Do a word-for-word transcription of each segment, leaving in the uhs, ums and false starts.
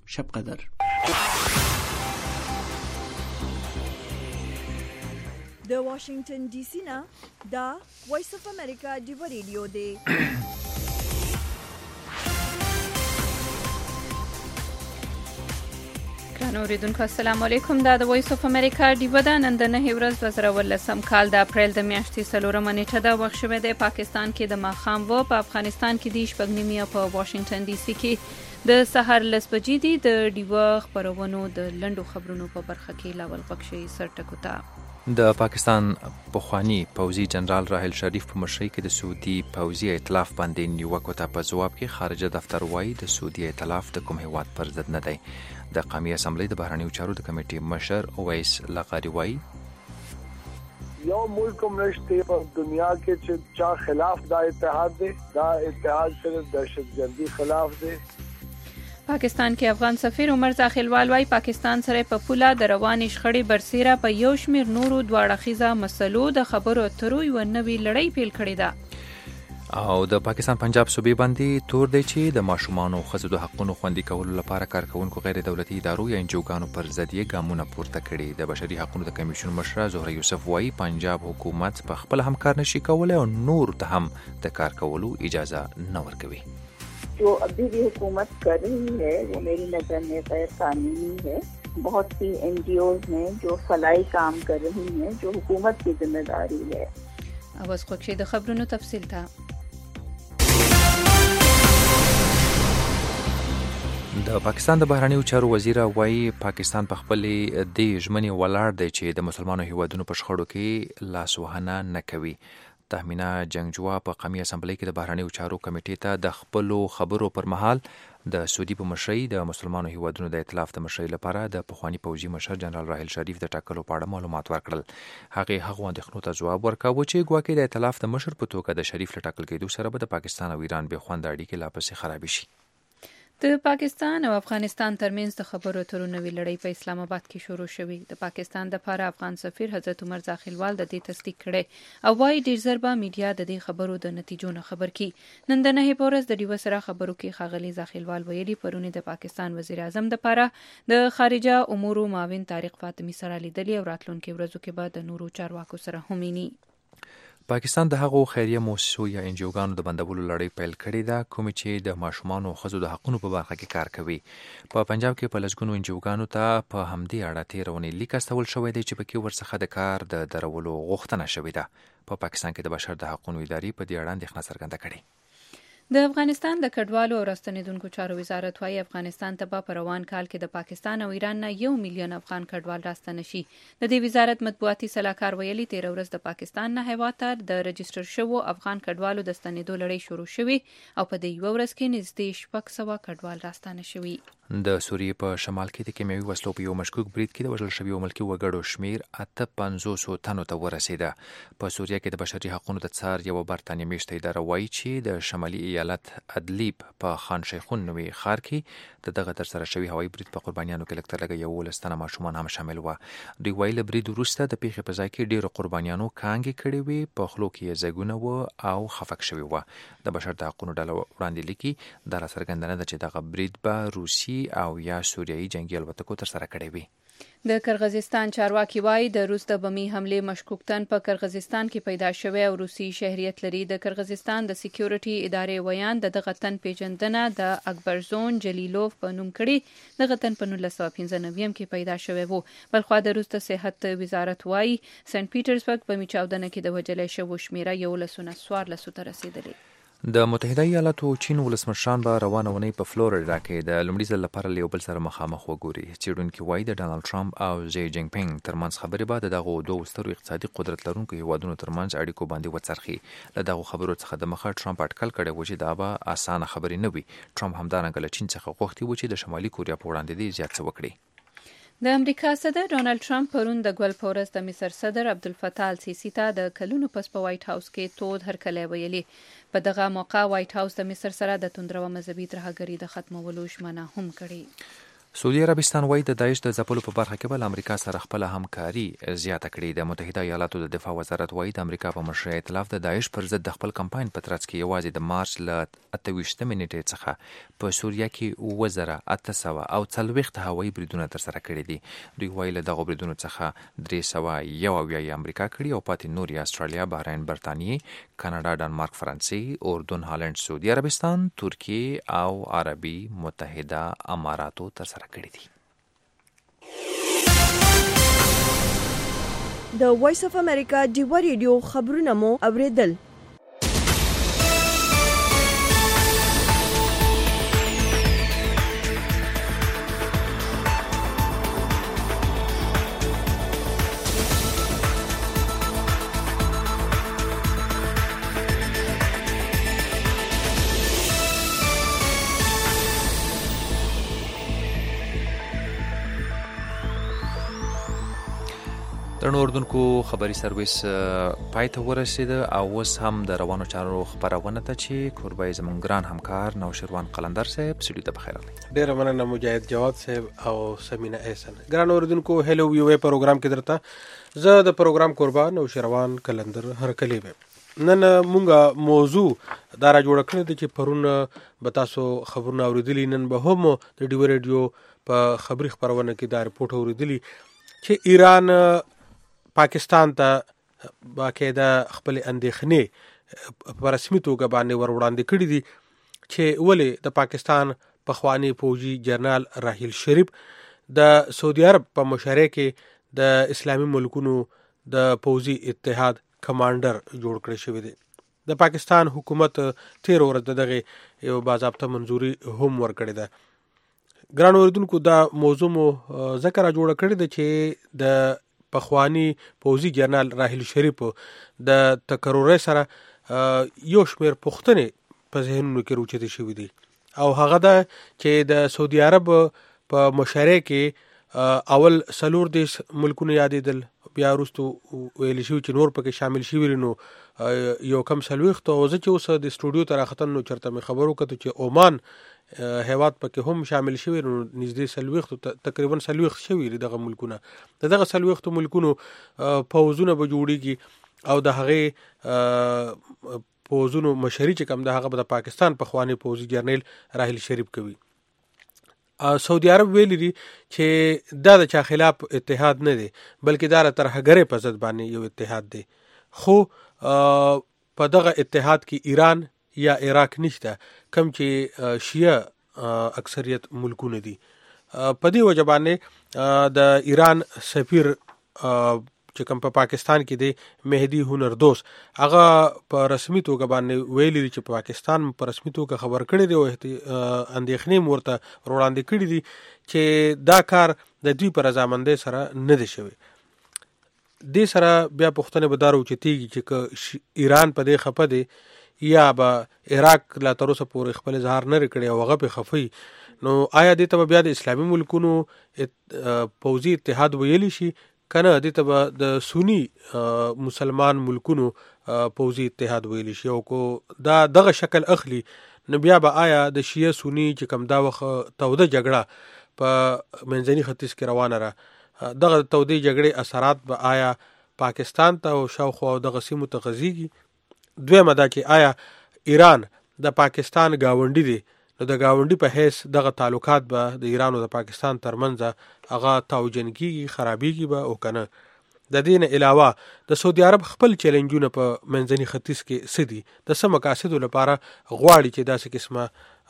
شب قدر. د واشنگټن ډي سي نه دا وایس اف امریکا ډیو ریډیو دی. ګرانو اوریدونکو السلام علیکم. دا د وایس اف امریکا ډیو ده. نن د نهه ورځ دوه زره ولسم کال د اپریل د میاشتې څلورمه نیټه ده. وخت شوی دی پاکستان کې د ماښام و، په افغانستان کې د شپږ نیمې، په واشنگټن ډي سي کې د سهار لس بجې دي. د ډیو خبرونو د لنډو خبرونو په برخه کې لاول بخشي سرټکو ته. د پاکستان پخوانی پوځي جنرال راحل شریف په مشرۍ کې د سعودي پوځي ائتلاف باندې نیوکو ته په ځواب کې خارجه دفتر وایي د سعودي ائتلاف د کوم هیواد پر ضد نه دی. د قومي اسمبلی د بهرنیو چارو د کمیټې مشر اویس لغاري وایي یو ملک نشته په دنیا کې چې چا خلاف دا اتحاد دی. دا اتحاد صرف دهشتګردي خلاف دی. پاکستان کې افغان سفیر عمر زاخیلوال وايي پاکستان سره په پوله د روانې شخړې برسیره په یو شمیر نورو دواړه خیزه مسلو د خبرو اترو یو نوې لړۍ پیل کړې ده. او د پاکستان پنجاب صوبې باندې تور دی چې د ماشومانو ښځو د حقونو خوندي کولو لپاره کارکونکو غیر دولتي ادارو یا انجوګانو پر ضد یې ګامونه پورته کړي. د بشري حقونو د کمیشن مشره زهره یوسف وايي پنجاب حکومت په خپل هم کار نشي کولای او نور ته هم د کار کولو اجازه نه ورکوي. जो अभी भी हुकूमत कर रही है वो मेरी नज़र में गैर कानूनी है. बहुत सी एन जी ओज़ हैं जो फलाई काम कर रही हैं जो हुकूमत की जिम्मेदारी है. आवाज़ खुशी द खबरों तफसील था. د پاکستان د بهرنیو چارو وزیر وايي پاکستان په خپل د ژمنې ولاړ دی چې د مسلمانو هیوادونو په شخړو کې لاسوهنه نه کوي. تهمینه جنگجوه په قومي اسمبلی کې د بهرنیو چارو کمیټې ته د خپلو خبرو پر مهال د سعودي په مشرۍ د مسلمانو هیوادونو د ائتلاف د مشرۍ لپاره د پخوانی پوځي مشر جنرال راحل شریف د ټاکلو په اړه معلومات ورکړل. هغه هغه اندېښنو ته ځواب ورکاوه چې ګواکې د ائتلاف د مشر په توګه د شریف له ټاکل کېدو سره به د پاکستان او ایران بې خونده اړیکې لا پسې خرابې شي. د پاکستان او افغانستان ترمنځ د خبرو اترو نوې لړۍ په اسلام آباد کې شروع شوې. د پاکستان د لپاره افغان سفیر حضرت عمر زاخیلوال د دې تصدیق کړي او وايي ډیر ژر به میډیا د دې خبرو د نتیجو نه خبر کی. نن د نهه په ورځ د ډیو سره خبرو کې ښاغلي زاخیلوال ویلي پرونی د پاکستان وزیر اعظم د لپاره د خارجه امور معاون طارق فاطمی سره لیدلي او راتلونکي ورځو کې به د نورو چارواکو سره هم ویني. پاکستان د هغو خیریه مؤسسو یا انجوګانو د بندولو لړۍ پیل کړې ده کومې چې د ماشومانو او ښځو د حقونو په برخه کې کار کوي. په پنجاب کې په لسګونو انجوګانو ته په همدې اړه تېرونې لیک استول شوی دی چې پکې ورڅخه د کار د درولو غوښتنه شوې ده. په پاکستان کې د بشر د حقونو ادارې په دې اړه اندېښنه څرګنده کړې. د افغانستان د کډوالو او راستنیدونکو چارو وزارت وايي افغانستان ته به په روان کال کې د پاکستان او ایران نه یو میلیون افغان کډوال راستنه شي. د دې وزارت مطبوعاتي سلاکار ویلي تیر ورځ د پاکستان نه هیواد ته د رجستر شوو افغان کډوالو د ستنېدو لړۍ شروع شوې او په دې یو ورځ کې نږدې شپږ سوه کډوال راستنه شوي. د سوریې په شمال کې د کیمیاوي وسلو په یو مشکوک برید کې د وژل شویو ملکي وګړو شمیر اته پنځوسو تنو ته ورسېده. په سوریه کې د بشري حقونو د څار یوه برټانیې میشته اداره وایي چې د شمالي ایالت ادلیب په خان شیخون نومي ښار کې د دغه ترسره شوي هوایي برید په قربانیانو کې لږ تر لږه یولس تنه ماشومان هم شامل وه. دوی وایي له برید وروسته د پیښې په ځای کې ډېرو قربانیانو کانګې کړې وې، په خولو کې یې ځګونه وه او خفک شوي وه. د بشر د حقونو ډله وړاندې لیکي دا راڅرګنده نه ده چې دغه برید به روسي او یا سوریایي جنگي الوتکو ترسره کړی وي. د کرغزستان چارواکي وايي د روس د بمي حملې مشکوک تن په کرغزستان کې پیدا شوی او روسي شهریت لري. د کرغزستان د سکیورټي ادارې ویان د دغه تن پیژندنه د اکبرزون جلیلوف په نوم کړي. دغه تن په نولس سوه پنځه نوي کې پیدا شوی وو. بلخوا د روس د صحت وزارت وايي سنت پیټرزبرګ په میچاودنه کې د وژل شوو شمیره یولسونه څوارلسو ته رسیدلې. د متحده ایالاتو چین ولسمشران به روانه اونۍ په فلوریډا کې د لومړي ځل لپاره له یو بل سره مخامخ وګوري. څېړونکي وایي د ډانلډ ټرمپ او ژي جینګ پینګ ترمنځ خبرې به د دغو دوو سترو اقتصادي قدرت لرونکو هیوادونو ترمنځ اړیکو باندې وڅرخي. له دغو خبرو څخه د مخه ټرمپ اټکل کړی و چې دا به اسانه خبرې نه وي. ټرمپ همدارنګه له چین څخه غوښتي و چې د شمالي کوریا په وړاندې دې زیات څه وکړي. د امریکا صدر ډونالد ټرمپ پرون د ګل په ورځ د مصر صدر عبدالفتاح السیسی ته د کلونو پس په وایټ هاوس کې تود هرکلی ویلي. په دغه موقع وایټ هاوس د مصر سره د توندرو مذهبي ترهګرۍ د ختمولو ژمنه هم کړې. سعودي عربستان وایي د داعش د ځپلو په برخه کې به له امریکا سره خپله همکاري زیاته کړي. د متحده ایالاتو د دفاع وزارت وایي د امریکا په مشرۍ ائتلاف د داعش پر ضد د خپل کمپاین په ترڅ کې یوازې د مارچ له اته ویشتمې نیټې څخه په سوریه کې اووه زره اته سوه او څلوېښت هوایي بریدونه ترسره کړي دي. دوی وایي له دغو بریدونو څخه درې سوه یو اویا یې امریکا کړي او پاتې نور یې استرالیا، بحرین، برطانیې، کاناډا، ډنمارک، فرانسې، اردن، هالند، سعودي عربستان، ترکیې او عربي متحده اماراتو ترسره کړي دي. د وایس اف امریکا ډیوا ریډیو خبرونه مو اوریدل. درنو اردوونکو، خبري سرویس پای ته ورسېده او اوس هم د روانو چارو خبرونه ته چې کوربه یې زموږ ګران همکار نوشیروان قلندر صاحب سټوډیو ته بخیر راغلی. ډېره مننه مجاهد جواد صاحب او سمینه احسن. ګران اردوونکو، هلو وی وی پروګرام کې درته زه د پروګرام قربان نوشیروان قلندر هرکلی ویم. نن مونږه موضوع دا را جوړه کړې ده چې پرون به تاسو خبرونه اورېدلي، نن به هم د ډیو ریډیو په خبري خپرونه کې دا رپورټ اورېدلي چې ایران پاکستان ته باقاعده خپل اندېښنې په رسمي توګه باندې ور وړاندې کړي دي چې ولې د پاکستان پخوانی فوجي جنرال راحیل شریف د سعودي عرب په مشرۍ کې د اسلامي ملکونو د فوجي اتحاد کمانډر جوړ کړی شوی دی. د پاکستان حکومت تیر ورځ دغه یو باضابطه منظوري هم ورکړې ده. ګران اوریدونکو، دا موضوع مو ذکر جوړ کړی ده چې د پخوانی فوجي جنرال راحیل شریف د تکرر سره یو شمېر پوښتنې په ذهنونو کې روچتې شوې دي او هغه ده چې د سعودي عرب په مشرۍ کې اول څلور دیرش ملکونه یادېدل، بیا وروستو ویل شوي چې نور پکې شامل شوي نو یو کم څلوېښت. او زه چې اوس د سټوډیو ته راختم نو چېرته مې خبر وکړو چې عمان هیواد پکې هم شامل شوي، نو نږدې څلوېښتو تقریبا څلوېښت شوي دي دغه ملکونه. د دغه څلوېښتو ملکونو پوځونه به جوړېږي او د هغې پوځونو مشري چې کوم ده هغه به د پاکستان پخوانی فوجي جنرال راحیل شریف کوي. سعودي عرب ویلي دي چې دا د چا خلاف اتحاد نه دی، بلکې دا د ترهګرۍ په ضد باندې یو اتحاد دی. خو په دغه اتحاد کې ایران یا عراق نشته، کم چې شیعه اکثریت ملکونه دي. په دې وجه باندې د ایران سفیر چې کوم په پاکستان کې دی مهدي هنردوس، هغه په رسمي توګه باندې ویلي دي چې په پاکستان په رسمي توګه خبر کړی دی او اندېښنې مو ورته وړاندې کړي دي چې دا کار د دوی په رضامندۍ سره نه دی شوی. دې سره بیا پوښتنې به دا راوچتېږي چې که ایران په دې خفه دی یا به عراق لا تر اوسه پورې خپل اظهار نه کړی او هغه پې خفه وي، نو آیا دې ته به بیا د اسلامي ملکونو پوځي اتحاد ویلی شي که نه دې ته به د سني مسلمان ملکونو پوځي اتحاد ویلی شي؟ او که دا دغه شکل اخلي نو بیا به آیا د شیعه سني چې کوم دا وخت توده جګړه په منځني ختیځ کې روانه ده، دغه تودې جګړې اثرات به آیا پاکستان ته او شاوخوا دغه سیمو ته غځېږي؟ دویمه دا چې آیا ایران د پاکستان گاونډي دی، نو د گاونډي په حیث دغه تعلقات به د ایران او د پاکستان ترمنځ هغه تاوجن کېږي، خرابېږي به او که نه؟ د دې نه علاوه د سعودي عرب خپل چیلنجونه په منځني ختیځ کې څه دي، د څه مقاصدو لپاره غواړي چې داسې قسمه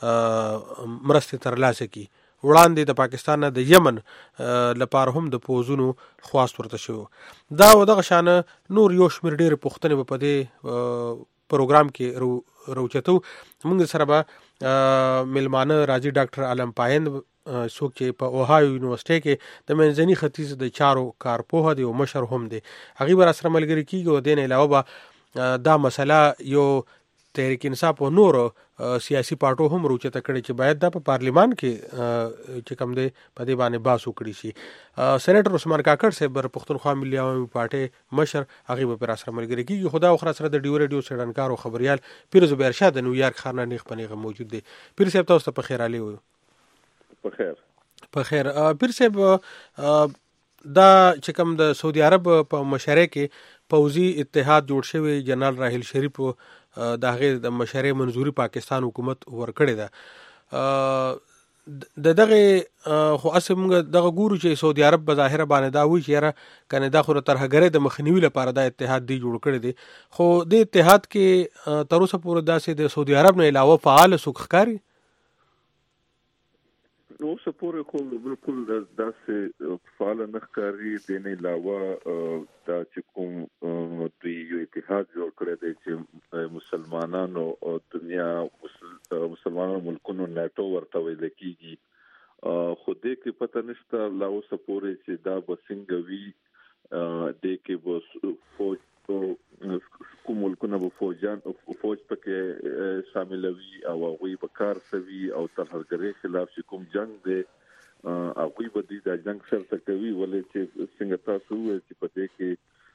مرستې ترلاسه کړي؟ وړاندې د پاکستان نه د یمن لپاره هم د پوځونو خواست ورته شوی. دا او دغه شانه نور یو شمېر ډېرې پوښتنې به په دې پروګرام کې راوچتو. موږ سره به میلمانه راځي ډاکټر علم پایند، څوک چې په اوهایو یونیورسټۍ کې د منځني ختیځ د چارو کارپوهه دی او مشر هم دی، هغوی به راسره ملګري کېږي. او دې نه علاوه به دا مسله یو تحریک انصاف او نور سیاسي پارټو هم روچته کړي چې باید دا په پارلیمان کې چې کوم دی په دې باندې بحث وکړي شي. سېنیټر عثمان کاکړ صاحب پښتونخوا ملي عوامي پارټۍ مشر، هغوی به راسره ملګري کېږي. خو دا وخت راسره د ډیو ریډیو څېړنکار او خبریال پیر زبیر شاه د نیویارک ښار نه نیغ په نیغه موجود دی. پیر صاحب تاسو ته په خیر علي وایو. په خیر. په خیر پیر صاحب دا چې کوم د سعودي عرب په مشرۍ کې پوځي اتحاد جوړ شوی جنرال راحیل شریف د هغې د مشرۍ منظوري پاکستان حکومت ورکړې ده د دغه خو اسه موږ دغه ګورو چې سعودي عرب بظاهر باندې دا وی چې یاره کنه دا خو ترهګرۍ د مخنیوي لپاره د اتحاد دی جوړ کړی دی خو د اتحاد کې تر اوسه پورې داسې د سعودي عرب نه علاوه فعال سوکخکاری نو سپورې خو بالکل داسې فعال نه ښکاري د نه علاوه دا چې کوم د یو اتحاد جوړ کړی دی چې مسلمانانو او دنیا مسلمانانو ملکونو ناتو ورته ویل کېږي خو دې کې پته نشته لا اوسه پورې چې دا به څنګه وي دې کې به فوج کوم ملکونه به فوجان فوج پکې شاملوي او هغوی به کار کوي او ترهګرۍ خلاف چې کوم جنگ دی هغوی به دې دا جنگ سرته کوي ولې چې څنګه تاسو وویل چې په دې کې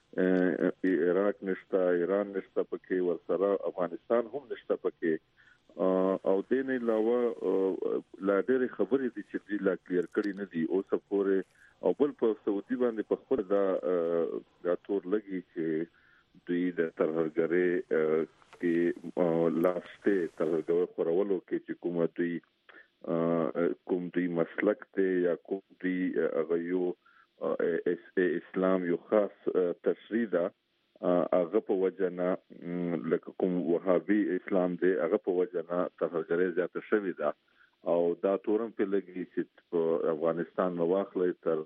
عراق نشته ایران نشته پکې ورسره افغانستان هم نشته پکې او دې نه علاوه لا ډېرې خبرې دي چې دوی لا کلیر کړي نه دي اوسه پورې او بل په سعودي باندې په خپل دا دا تور لګي چې دوی د ترهګرۍ کې لاسته ترهګرۍ خورولو کې چې کوم دوی کوم دوی مسلک ته یا کوم دوی هغه یو اسلام یو خاص تشریح ده هغه په وجه نه لکه کوم وهابي اسلام دی هغه په وجه نه ترهګرۍ زیاته شوې ده او دا تورم په لګي چې په افغانستان مواخلې تر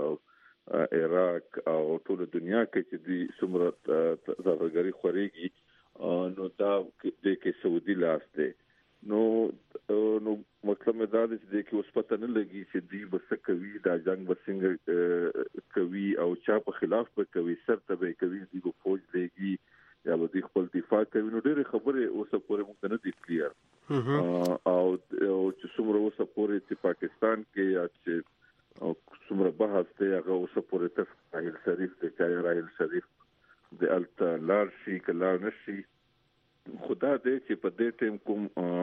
عراق او ټول دنیا کې چې دوی څومره ترهګرۍ خوريږي نو دا د کې سعودي لاس دی نو نو مطلب دا دی چې کې اوس پته نه لګي چې دوی بس کوي دا جنگ بسنګ کوي او چا په خلاف به کوي سرته به کوي دوی په فوج لګي یا به دوی خپل دفاع کوي نو ډېر خبره اوس پورې موږ نه دي کلیر او چې څومره اوس پورې چې پاکستان کې یا چې څومره بحث دی هغه اوس پورې تر راحیل شریف ته چې راحیل شریف د الټ لار شي کلار نشي خدا دې چې په دې ټیم کوم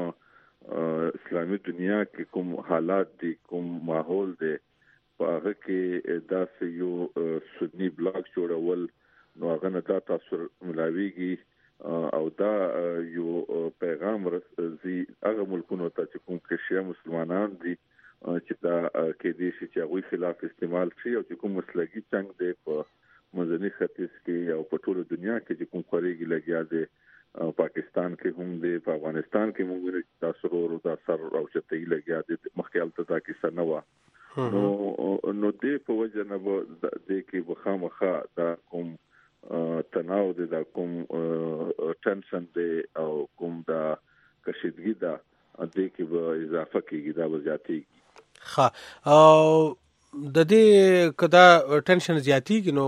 اسلامي دنیا کې کوم حالات دي کوم ماحول دی په هغه کې داسې یو سنی بلاک جوړول نو هغه نه دا تاثیر ملاويږي او دا یو پیغام رسي هغه ملکونو ته چې کوم کې شیا مسلمانان دي چې دا کې دي چې هغه خلاف استعمال شي او چې کوم مسلګي څنګه دی په مدني ختیځ کې او په ټول دنیا کې چې کوم خوريږي لګیا دي پاکستان کې هم دي په افغانستان کې موږ تاسو ورو دا سر او چتې لګیا دي مخکې دا کیسه نه و نو نو دې په وجه نه دې کې بخامخه دا کوم تناو دي دا کوم ټنشن دي او کوم دا کشیدګي دا دې کې به اضافه کیږي دا به زیاتېږي ها او د دې کدا ټنشن زیاتېږي نو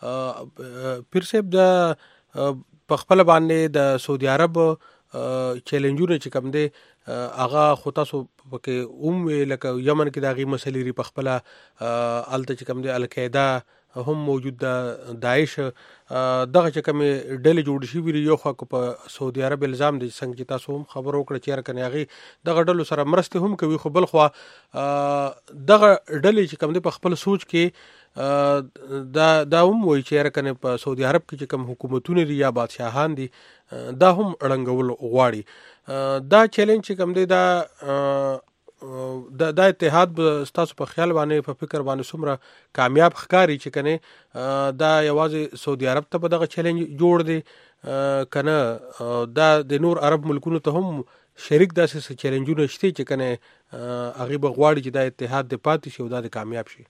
پیر صاحب دا په خپل باندې د سعودي عرب چیلنجونه چې کوم دي هغه خو تاسو پکې اوم لکه یمن کې داغي مسلې لري په خپل الته چې کوم دي القاعده هم موجود ده داعش دغه چې کوم ډلې جوړ شي ویری یو خو په سعودي عرب الزام دي څنګه چې تاسو هم خبر وکړه چې راکنه هغه دغه ډلو سره مرسته هم کوي خو بل خو دغه ډلې چې کوم دي په خپل سوچ کې دا دا هم وایي چې راکنه په سعودي عرب کې چې کوم حکومتونه لري یا بادشاہان دي دا هم اړنګول غواړي دا چیلنج چې کوم دی دا دا د اتحاد ستاسو په خیال باندې په فکر باندې څومره کامیاب ښکاری چې کنه دا یوازې سعودي عرب ته په دغه چیلنج جوړ دی کنه دا د نور عرب ملکونو ته هم شریک داسې چیلنجونه شته چې کنه هغه به غواړي چې دا اتحاد د پاتې شي او دا د کامیاب شي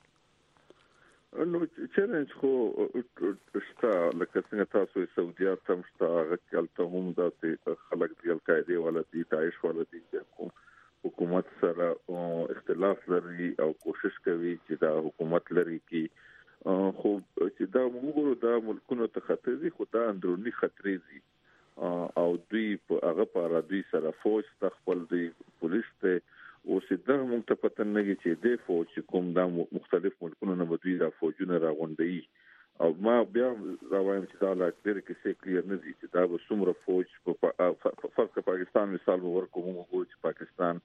نو چیلنج خو شته لکه څنګه تاسو سعودي عرب هم شته هغه کلته هم داسې خلک دی القاعده ولا دی داعش ولا دی کوم حکومت سره اختلاف لري او کوشش کوي چې دا حکومت لري کې خو چې دا موږ دا ملکونو ته خطر دي خو دا اندرونی خطر دي او دوی هغه په اړه دوی سره فوج تخپل دی پولیس ته او سیده موږ ته پته نه لګي چې د فوج کوم دا مختلف ملکونو نه بدوي را فوجونه راغونډي او ما بیا راوایم چې دا لا ډېر کې څه کلیر نه دي چې دا به څومره فوج په فرق پاکستان مثال ورکو موږ وګورو چې پاکستان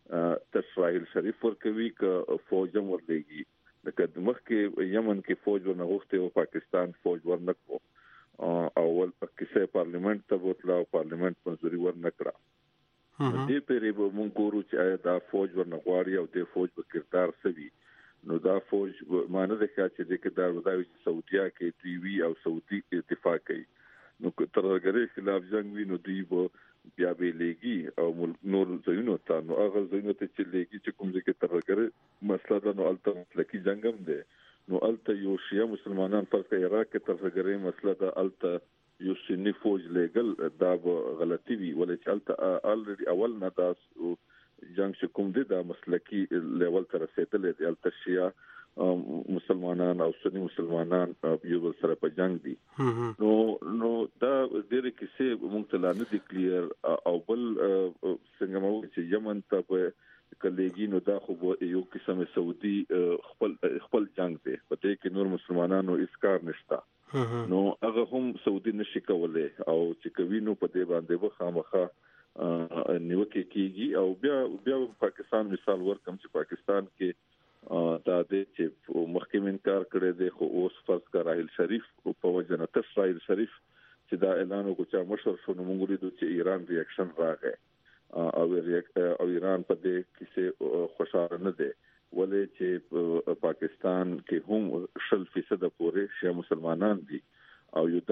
ته اسرائیل شریف ورکوي ک فوج هم ورلېږي لکه مخکې یمن کې فوج ورنغوښته او پاکستان فوج ورنکو اول کیسه پارلیمنت ته وتلا او پارلیمنت منځوري ورنکړه دې پرې به مونږ ګورو چې دا فوج ورنغواړي او د فوج په کردار سوي نو دا فوج معنی ده چې د کردار وداوي سعودیا کې ټي وي او سعودي اتفاق کوي نو ترغړې خلاف جنگ وی نو دی به بیا به لګي او نور ځینو ته نو هغه ځینو ته چې لګي چې کوم ځکه ترغړې مسله ده نو الته لکه جنگ هم ده نو الته یو شیا مسلمانان پر عراق کې ترغړې مسله ده الته یو سنی فوج لګل دا غلطي وی ولې چې الته الریډي اول نه دا جنگ چې کوم دي دا مسلکی لیول تر رسیدلې دي الته شیا مسلمانان او سنی مسلمانان یو بل سره په جنگ دي نو نو دا ډېر کیسه مونږ ته لا نه دي کلیر او بل څنګه مو چې یمن ته په کلیګي نو دا خو یو قسم سعودي خپل خپل جنگ دی په دې کې نور مسلمانانو اسکار نشتا نو هغه هم سعودي نشي کولای او چې کوي نو په دې باندې به خامخا نیوکه کیږي او بیا بیا پاکستان مثال ورکم چې پاکستان کې دا د چې محکمین کار کړی دی خو اوس فرض کا راهیل شریف په وجه نه تر راهیل شریف چې دا اعلان وکړ چې مشر شو نو موږ لیدو چې ایران ریاکشن راغی او او ایران په دې کې خوشاله نه دی ولې چې پاکستان کې هم شل فیصد پورې شیا مسلمانان دي او یو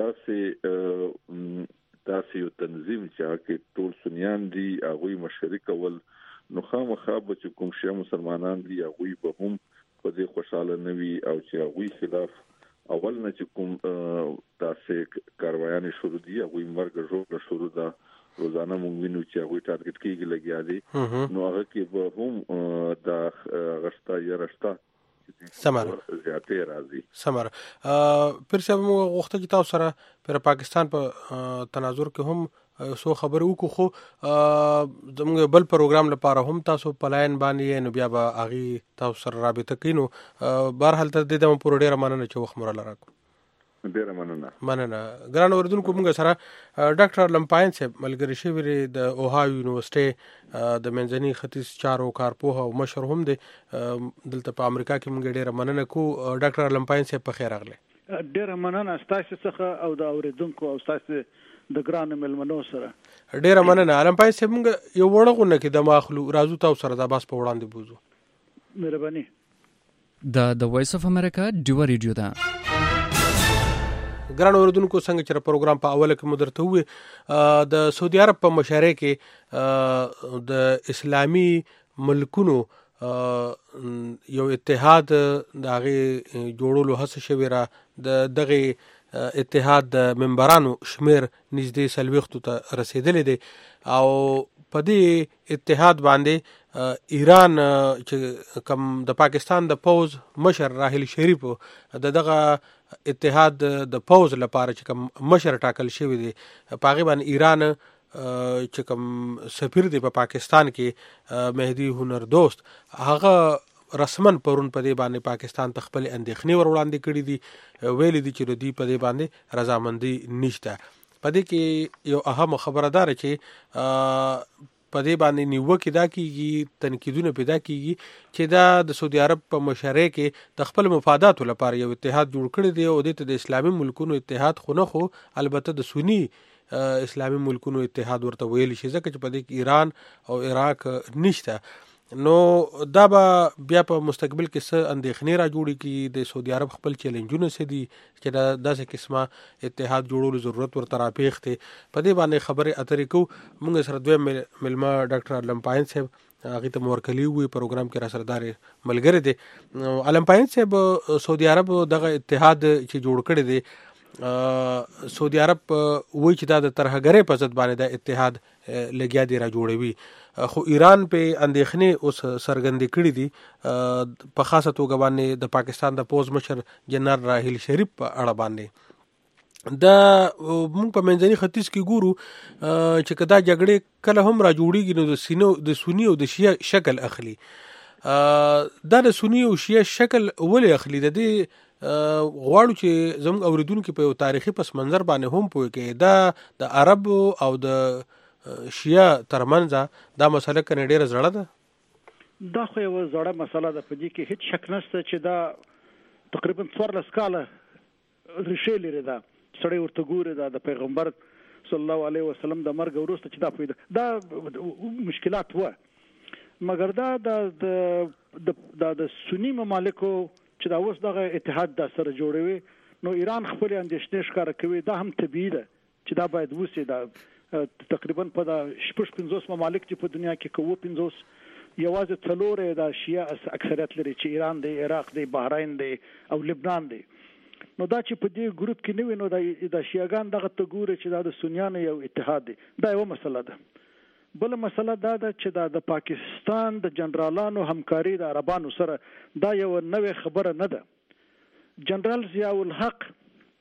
داسې داسې یو تنظیم چې کې ټول سنیان دي هغه مشرک کول نو خامخا به چې کوم شیا مسلمانان دي هغه به هم په دې خوشاله نوي او چې هغه خلاف اول نه چې کوم داسې کاروایان شروع دي هغه مرګ جوړ شروع ده روزانه مونږ وینو چې هغه ټارګټ کیږي لګیا دي نو هغه کې به هم د غشتا یا رشتا سمر زیاتې راځي سمر پر څه موږ غوښته چې تاسو سره پر پاکستان په تناظر کې هم سو خبرو کو خو زموږ بل پروګرام لپاره هم تاسو پلاین باندې نو بیا به اغي تاسو سره رابطه کینو بهر حال ته د دې په ډیره مننه چې وخت مور لراکو ډیره مننه مننه ګران اوردونکو موږ سره ډاکټر لمپاین صاحب ملګری شوی د اوهایو یونیورسيټي د منځني ختیځ چارو کارپوه او مشر هم دی دلته په امریکا کې موږ ډیره مننه کو ډاکټر لمپاین صاحب په خیر راغله ډیره مننه تاسو څخه او د اوریدونکو او تاسو د ګران ملمنو سره ډیره مننه لمپاین صاحب موږ یو وړغونه کې د ماخلو رازو تاسو سره د باس په وړاندې بوزو مهرباني دا د وایس اف امریکا ډیو ریډیو ده ګران اوردونکو څنګه چې پروګرام په اوله کې مدرته وي د سعودي عرب په مشارۍ کې د اسلامي ملکونو یو اتحاد دغه جوړولو هڅه شوې را د دغه اتحاد د ممبرانو شمیر نږدې سلويختو ته رسیدلې دي او په دې اتحاد باندې ایران چې کوم د پاکستان د پوز مشر راهیل شریف د دغه اتحاد د پوز لپاره چې کوم مشر ټاکل شوی دی پاغي باندې ایران چې کوم سفیر دی په پا پاکستان کې مهدی هنر دوست هغه رسمن پرون په دې باندې پاکستان ته خپل اندېښنې ور وړاندې کړې دي ویل دي چې دوی په دې باندې رضامندي نشته په دې کې یو اهم خبره ده چې په دې باندې نیوکه دا کیږي تنقیدونه پیدا کیږي چې دا د سعودي عرب په مشارۍ کې د خپل مفاداتو لپاره یو اتحاد جوړ کړی دی او د اسلامي ملکونو اتحاد خو نه خو البته د سنی اسلامي ملکونو اتحاد ورته ویل شي ځکه چې په دې کې ایران او عراق نشته نو دا به بیا په مستقبل کې څه اندېښنې را جوړي کی د سعودي عرب خپل چیلنجونه سي دي چې دا داسې قسمه اتحاد جوړولو ضرورت ورته راپېښ دي په دې باندې خبرې اترې کو موږ سره دوی ملما ډاکټر لمپاین صاحب هغه ته مورکلی وی پروګرام کې را سردار ملګری دي لمپاین صاحب سعودي عرب دغه اتحاد چې جوړ کړی دی سعودي عرب وایي چې دا د ترهګرۍ په ضد باندې د اتحاد لګیا دی را جوړوي خو ایران په اندېښنې اوس سرګندې کړې دي په خاصه توګه باندې د پاکستان د پوز مشر جنرال راهیل شریف په اړه باندې دا موږ په منځني ختیځ کې ګورو چې کدا جګړې کله هم را جوړیږي نو د سینو د سنی او د شیعه شکل اخلي دا د سنی او شیعه شکل ولې اخلي د دې غواړو چې زموږ اوریدونکو په یو تاریخي پس منظر باندې هم پوه کې دا د عرب او د شیعه ترمنځ دا مسله کنه ډیره زړه ده دا خو یو زړه مسله ده، په دې کې هیڅ شک نشته چې دا تقریبا څوارلس کاله ریښې لري. دا سړی ورته ګوري دا د پیغمبر صلی الله علیه وسلم د مرګ وروسته چې دا پیدا دا مشکلات و، مګر دا د د د سنی ممالکو چې دا اوس دغه اتحاد د سره جوړوي، نو ایران خپل اندېښنې ښکاره کوي. دا هم طبیعي ده چې دا باید وسی. دا تقریبا په دا شپږ پنځوس ممالک چې په دنیا کې کوو پنځوس یوازې څلور د شیعه اکثریت لري چې ایران دی، عراق دی، بحرین دی او لبنان دی. نو دا چې په دې ګروپ کې نه وي، نو د شیعاګان دغه ته ګوري چې دا د سنیانو یو اتحاد دی. دا یو مسله ده. بل مسله دا ده چې دا د پاکستان د جنرالانو همکاري د عربانو سره دا یو نوې خبره نه ده. جنرال ضیاء الحق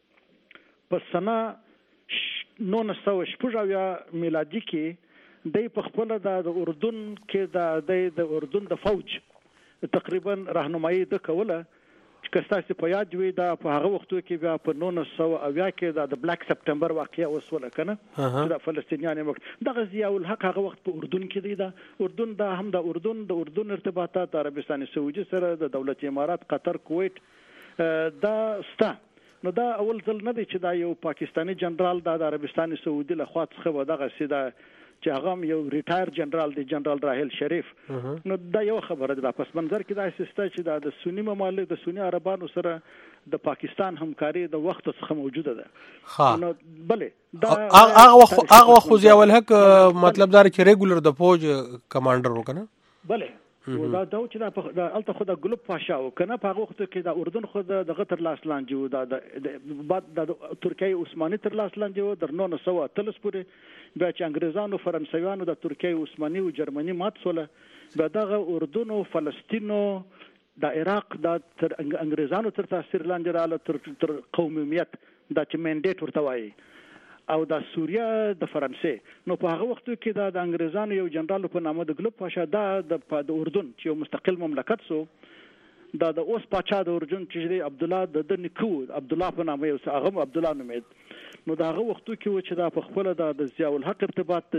په سنه نولس سوه شپږ اویا میلادي کې دی په خپل د اردن کې د د اردن د فوج تقریبا راهنمایي د کوله. که ستاسو په یاد وي دا په هغه وختو کې بیا په نولس سوه اویا کې د بلاک سپټمبر واقعه وسوله کنه چې د فلسطینیانو وخت دغه ضیاء الحق هغه وخت په اردن کې دی. دا اردن دا هم د اردن د اردن ارتباطات عربستان سعودي سره د دولت امارات قطر کویت دا ستا. نو دا اول ځل نه دی چې دا یو پاکستانی جنرال دا د عربستان سعودي له خوا څخه و دغه سیده چې هغه یو ریټایر جنرال دی، جنرال راهل شریف. نو دا یو خبره ده. پس منظر کې دا سیسته چې دا د سنی ممالک د سنی عربانو سره د پاکستان همکاري د وخت څخه موجوده ده. نو بلې دا هغه هغه خو ضیاء الحق مطلب دا چې ریګولر د فوج کمانډر وکنه. بلې دا دا چې دا الته خو د ګلوب پاشا وکنه په هغه وخت کې د اردن خو د غتر لاس لاندې و، دا بعد د ترکیه عثماني تر لاس لاندې و در نولس سوه اتلس پورې. بیا چې انګریزانو فرانسویانو د ترکیه عثماني او جرمني مات سوله، بیا دغه اردن او فلسطین او د عراق د تر انګریزانو تر تاثیر لاندې رااله، تر تر قومیت دا چې منډیټ ورته وایي، او د سوریه د فرانسې. نو په هغه وخت کې د انګریزانو یو جنرال په نامه د ګلوب پاشا دا د اردن چې یو مستقل مملکت سو، دا د اوس پاچا د اردن چې دی عبد الله د نکو عبد الله په نامه یو هغه عبد الله نومید. نو دا هغه وختو کې و چې دا په خپل د ضیاء الحق ارتباط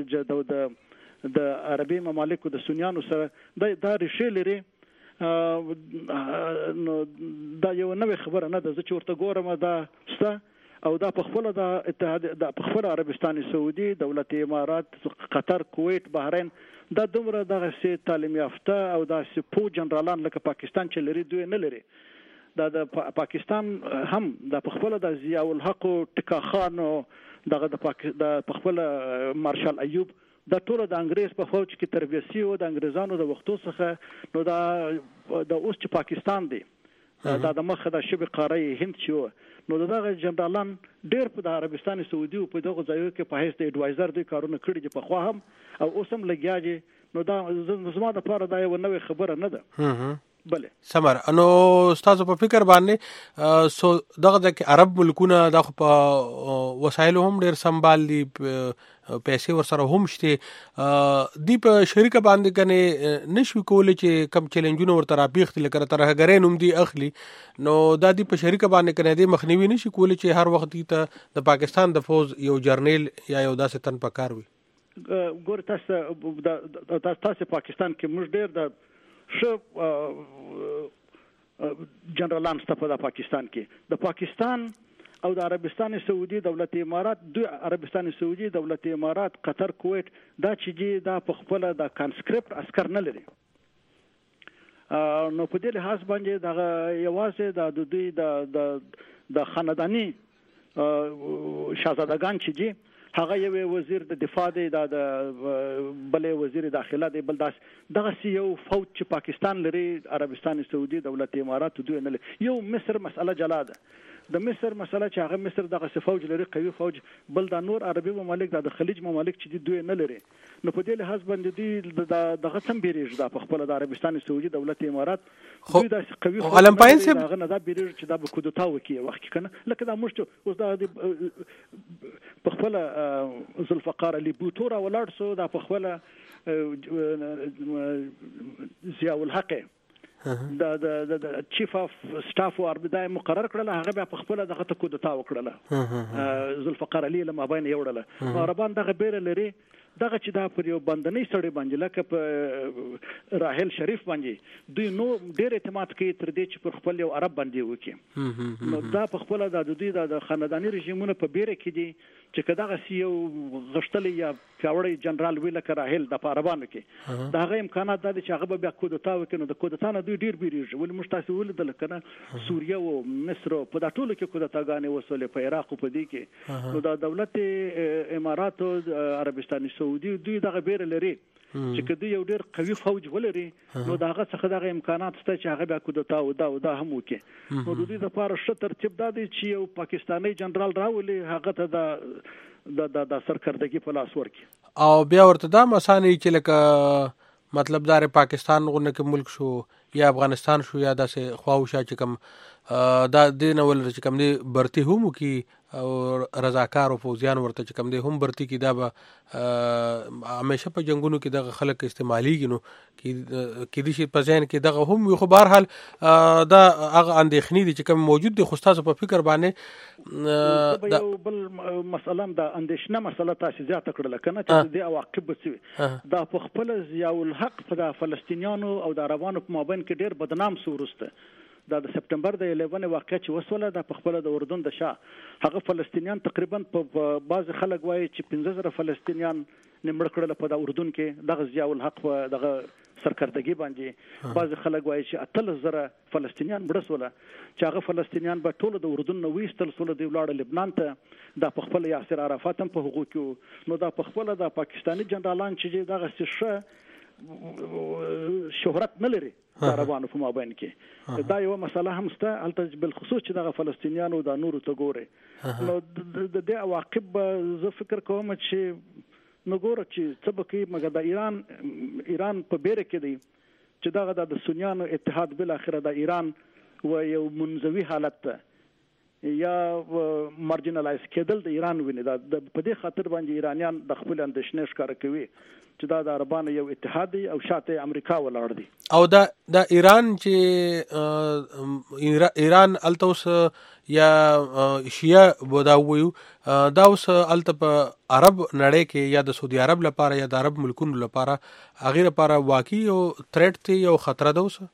د د عربي ممالکو د سنیانو سره دا دا ریښې لري. نو دا یو نوې خبره نه ده. زه چې ورته ګورم دا ستا او دا په خپل د اتحاد د په خپل عربستان سعودي، دولت امارات، قطر، کویت، بحرین دا دومره دغه سي تعلیم یافته او دا سپو جنرالان لکه پاکستان چې لري دوی نه لري. دا د پاکستان هم د په خپل د ضیاء الحق ټکا خان او دغه د په خپل مارشال ایوب دا ټول د انګریز په فوج کې تربیه شوی او د انګریزانو د وختو څخه. نو دا د اوس چې پاکستان دی دا د مخه د شبه قاره هند شو، نو دغه جنرالان ډېر په د عربستان سعودي او په دغه ځایو کې په هیڅ د اډوایزر دوی کارونه کړي دي په خوا هم او اوس هم لګیا دي. نو دا زما د پاره دا یو نوې خبره نه ده. بله سمر انو استاد په فکر باندې سو دغه د عرب ملکونه د په وسایل هم ډېر سنبال دي، پیسې ورسره هم شته دی په شریکه باندې کنه نشو کولای چې کم چیلنجونه ورته راپیخت لکه تر هغه نوم دی اخلي. نو دا دی په شریکه باندې کنه دی مخنیوي نشي کولای چې هر وخت ته د پاکستان د فوج یو جرنیل یا یو داسې تن پکار وي. ګور تاسو تاسو پاکستان کې موږ ډېر د شو جنرالان ستا په پاکستان کې د پاکستان او د عربستان سعودي، دولت امارات، دوی عربستان سعودي، دولت امارات، قطر، کویت دا چې دي دا په خپل د کانسکریپټ عسكر نه لري. نو په دې لحاظ باندې دغه یوازې د دوی د د خاندانی شاهزادگان چې دي هغه یو وزیر د دفاع دی، دا د بلې وزیر داخله دی، بل داس دغه یو فوج چې پاکستان لري، عربستان سعودي، دولت امارات دوی نه لري. یو مصر مسأله جلا ده. د مصر مسله چې هغه مصر دغه فوج لري، قوي فوج، بل د نور عربي ممالک د خلیج ممالک چې دوی نه لري. نو په دې لحاظ باندې دوی دغه سم بیریج د په خپل د عربستان سعودي، دولت امارات دوی د قوي فوج المپاین سي هغه نه دا بیریج چې دا به کودتا وکي وخت کنه لکه دا موږ اوس دا په خپل ذوالفقار علي بوتو را ولاړ سو دا په خپل ضیاء الحق دا د د چیف اف سټاف او اربدای مقرر کړل، هغه بیا په خپل دغه ته کودتا وکړله. ذوالفقار علي لما باندې یوړله عربان دغه بیره لري. دغه چې دا پر یو بندنۍ سړی باندې لکه په راحل شریف باندې دوی نو ډېر اعتماد کوي تر دې چې پر خپل یو عرب باندې وکړي. نو دا په خپل د دوی د خانداني رژیمونو په بیره کې دي چې کداغه سی یو غشتلی یا پیاوړی جنرال ویل ک راحل د پاربانو کې دا هغه امکانات د چې هغه بیا کودتا وکړي. نو د کودتا نه دوی ډېر بیریږي ولې موږ تاسو ولیدل کنه سوریه او مصر په دا ټولو کې کودتاګانې وسولې په عراق په دې کې. نو دا دولت امارات او عربستان سعودي دوی دغه بیره لري چې کدی یو ډېر قوي فوج ولري نو داغه څخه دغه امکانات شته چې هغه بیا کودتا او دا او دا هم وکړي. نو د دې لپاره ښه ترتیب دا دی چې یو پاکستاني جنرال راولي هغه ته د د د سرکردګي په لاس ورکړي او بیا ورته دا مسانې چې لکه مطلب دار پاکستان غونه کې ملک شو یا افغانستان شو یا داسې خواوشا چې کوم دا دین ول چې کوم دی برتی هم کی او رضاکار او فوزیان ورته چې کوم دی هم برتی کی دا به همیشه په جنگونو کې دغه خلک استعماليږي نو کې د شي په ځین کې دغه هم خو بهر حال دا هغه اندېخنی دي چې کوم موجود دي خو تاسو په فکر باندې دا یو بل مسله دا اندېشنه مسله تاسو زیاته کړل کنه چې د عواقب څه دا په خپل ضیاء الحق په فلسطینیانو او د عربانو په مابین کې ډېر بدنام سورسته. دا د سپټمبر د یازده واقعه چې وسوله د خپل د اردن د شاه هغه فلسطینیان تقریبا په بعض خلک وایي چې پنځه زره فلسطینیان نمړ کړل په د اردن کې دغه ضیاء الحق په دغه سرکردګي باندې. بعض خلک وایي چې اتلس زره فلسطینیان مړسوله چې هغه فلسطینیان به ټول د اردن نو ویستل سول دی ولاړ لبنان ته دا په خپل یاسر عرفات هم په حقوق کې. نو دا په خپل د پاکستاني جنرالان چې دغه څه شهرت نه لري د عربانو په مابین کې دا یو مسله هم شته البته بل خصوص چې دغه فلسطینیانو د نورو ته ګوري. نو د دې عواقب زه فکر کوم چې نو ګوره چې څه به کوي مګر د ایران ایران په بیره کې دی چې دغه د سنیانو اتحاد بل اخره د ایران و یو منزوي حالت ته یا مارجینالایز کېدل د ایران ویني. دا په دې خاطر باندې ایرانیان د خپل اندېښنې ښکاره کوي چې دا د عربانو یو اتحاد دی او شاته امریکا ولاړ دی. او دا د ایران چې ایران التوس یا شیعه بوداویو دا اوس الته په عرب نړۍ کې یا د سعودي عرب لپاره یا د عرب ملکونو لپاره هغه لپاره واقعي او تریټ دی او خطر ده. اوس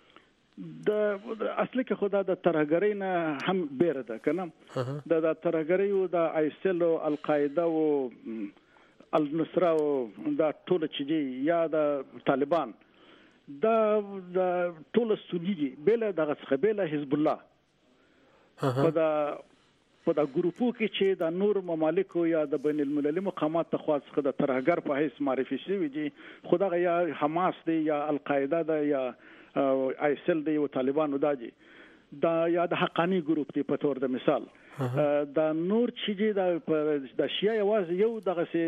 د اصلي کې خدا د ترهګرۍ نه هم بیره ده کنه د د ترهګرۍ او د آیسل او القاعده او النصره او دا ټول چې دي یا د طالبان دا د ټول سنی دي بل دغه څخه بل حزب الله په دا په دا ګروپو کې چې د نور ممالکو یا د بین المللي مقامات ته خاصه د ترهګر په حیث معرفي شوی دي خدای یا حماس دی یا القاعده ده یا آیسل دی او طالبان ودا دي دا یا د حقانی ګروپ دی په تور د مثال دا نور چې دی د شیعه یواز یو دغه سي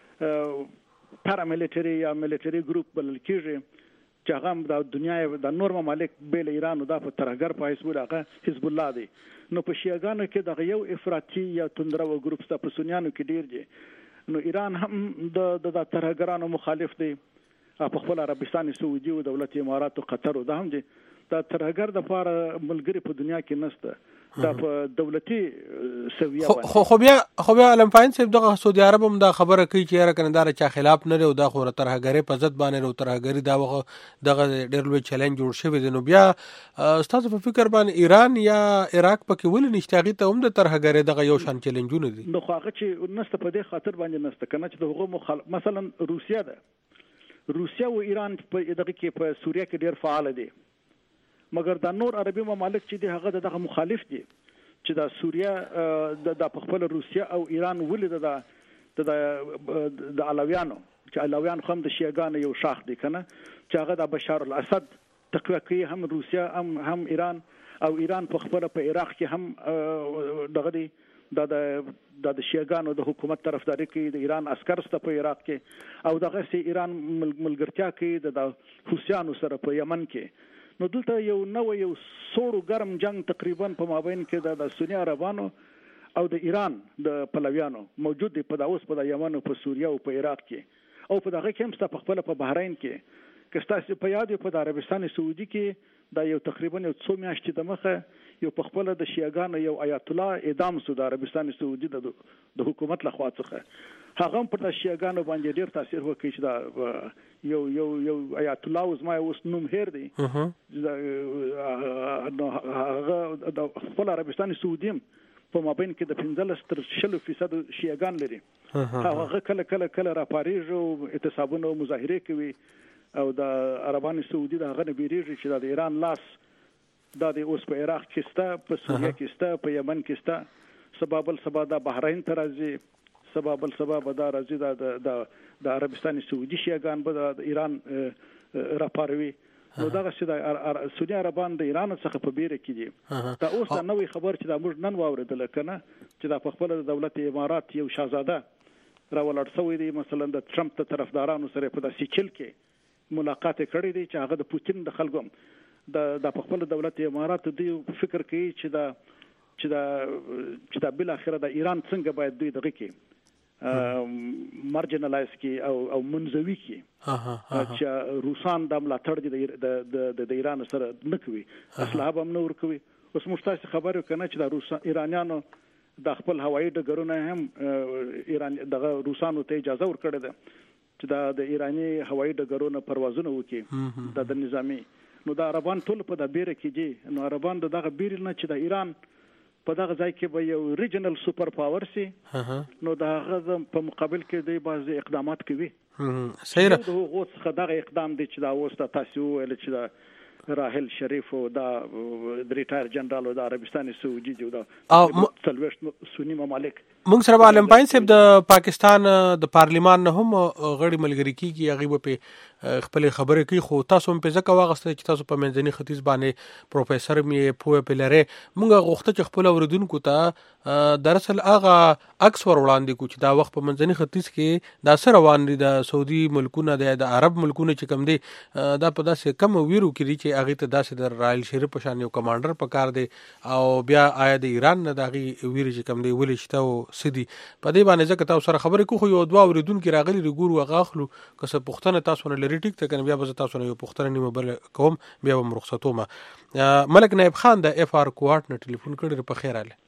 پاراملیټری یا ملیټری ګروپ بلل کېږي چې هغه د دنیا د نور ممالک بیل ایران او د ترهګر په حیث ورغه حزب الله دی. نو په شیعاګانو کې دغه یو افراطي یا توندره و ګروپ ست په سنیانو کې ډیر دي. نو ایران هم د د ترهګرانو مخالف دی په خپل عربستان سعودي او دولت امارات او قطر او د هم دي د ترهګر د لپاره ملګری په دنیا کې نشته دا په دولتي سویه باندې. خو خو بیا خو بیا علم فاین صاحب دغه سعودي عرب هم دا خبره کوي چې را کنه دا چا خلاف نه لري او دا خو ترهګری په ضد باندې او ترهګری دا وغه دغه ډېر لوی چیلنج جوړ شوی دی. نو بیا تاسو په فکر باندې ایران یا عراق پکې ولې نشتاغي ته هم د ترهګری دغه یو شان چیلنجونه دي؟ نو خو هغه چې نشته په دې خاطر باندې نشته کنه چې دغه مخالف مثلا روسیا ده روسیا او ایران په دغه کې په سوریه کې ډېر فعال دي مګر د نور عربي ممالک چې دی هغه دغه مخالف دي چې د سوریه د خپل روسیا او ایران ولید د د علویانو چې علویان هم د شیعاګانو یو شاخ دي کنه چې هغه د بشار الاسد تقویه کوي هم روسیا هم هم ایران او ایران په خپل په عراق کې هم دغه دی د د شیعاګانو د حکومت طرفداري کوي د ایران عسكر ست په عراق کې او دغه سي ایران ملګرتیا کوي د حوثیانو سره په یمن کې. نو دلته یو نو یو سوړو ګرم جنگ تقریبا په مابین کې د سنی عربانو او د ایران د پلویانو موجود دی په داوس په یمن او په سوریه او په عراق کې او په دغه کې هم ست په خپل په بحرین کې کستا په یاد په عربستان سعودي کې دا یو تقریبا یو څو میاشتې د مخه یو په خپل د شیعاګانو یو آیت الله اعدام سو د عربستان سعودي د د حکومت لخوا څخه هغه پر د شیعاګانو باندې ډیر تاثیر وکړي چې دا یو یو یو آیت الله اوس ما اوس نوم هیر دی هغه د خپل عربستان سعودي په مابین کې د پنځلس تر شلو فیصد شیعاګان لري هغه کله کله کله راپاریږي او اعتصابونه او مظاهره کوي او د عربان سعودي د هغه نه بیریږي چې د ایران لاس دا د اوس په عراق کې ستا په سوریه کې ستا په یمن کې ستا سبب السبب د بحرین ته راځي سبب السبب د راځي د د عربستان سعودي شیعاګان به د ایران راپاروي نو دا چې د سعودي عربان د ایران څخه په بیره کې دي دا اوس دا نوې خبر چې دا موږ نن واوریدل کنه چې دا په خپل دولت امارات یو شاهزاده راولړ شوی دی مثلا د ټرمپ ته طرفدارانو سره په داسې چل کې ملاقات کړی دی چې هغه د پوتین د خلکو د د خپل دولت امارات دی فکر کوي چې دا چې دا چې دا بل اخره د ایران څنګه باید دوی دغه کې مارجنالایز کی او او منزوي کی چې روسان د ملاتړ د د د ایران سره نه کوي اسلحه هم نه ور کوي اوس موږ تاسو خبرو کنه چې د روس ایرانیانو د خپل هوایي ډګرونه هم ایران د روسانو ته اجازه ورکړه ده چې دا د ایرانی هوایي ډګرونو پروازونه وکړي د د نظامی نو د عربان ټول په د بیره کې دي نو عربان دغه بیرل نه چې د ایران په دغه ځای کې به یو ریجنل سوپر پاور سي نو دا هغه په مقابل کې د بعض اقدامات کوي صحیح ده هغه څه دغه اقدام دي چې دا اوس تاسو ویل چې دا راهل شریف او دا د ریټایر جنرال د عربستان سعودي جو دا څلوېښت سنی ممالک موږ سره عالم پاین صاحب د پاکستان د پارلیمان نه هم غړي ملګری کیږي هغه په خپل خبره کوي خو تاسو هم په ځکه واغسته چې تاسو په منځني ختیځ باندې پروفیسور مې پوهه پلره موږ غوښته چې خپل اوریدونکو ته دراصل هغه عکس ور وړاندې کو چې دا وخت په منځني ختیځ کې دا سره روان دي د سعودي ملکونه د عرب ملکونه چې کم دي دا په داسې کم ویرو کې چې هغه ته داسې د رائل شریف په شان یو کمانډر پکار دی او بیا آیا د ایران نه دغه ویری چې کم دی ولې شته او سدي په دې باندې ځکه تاسو سره خبرې کوو یو دوا اوریدونکو راغلي ګورو غاخلو که څه پښتنه تاسو نه لري ټیک ته کنه بیا به تاسو نه یو پښتنه نیمه بل کوم بیا به رخصتوم ملک نائب خان د اف ار کوارټ نه ټلیفون کړی په خیر اله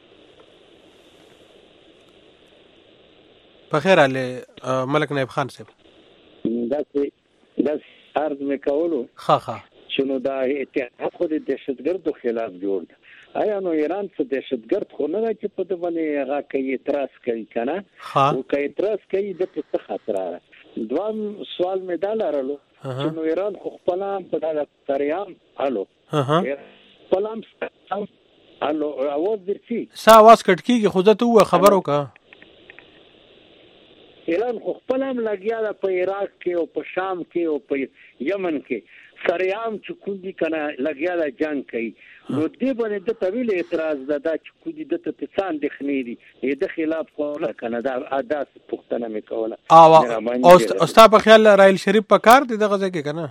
په خیر اله ملک نائب خان صاحب داسې داسې عرض مې کولو ها ها چې نو دا اتحاد خو د دهشتګردو خلاف جوړ دی آیا نو ایران څه دهشتګرد خو نه چې په دې باندې هغه کوي اعتراض کوي کنه او کوي اعتراض کوي د څه خطر راځي دوام سوال مې دا لرلو چې نو ایران خو خپل په دغه تریام الو خپلم الو اواز درسي سا اواز کټ کیږي خو ته و خبرو کا ایران خو خپلم لګیا ده په عراق کې او په شام کې او په یمن کې سریام چې کوندي کنه لګیا ده جنگ کوي نو دې باندې د طویل اعتراض ده چې کوندي د تپسان د خنيري د خلاف کوله کنه دا عادت پښتنه مې کوله او استاد په خیال رائل شریف په کار دي دغه ځکه کنه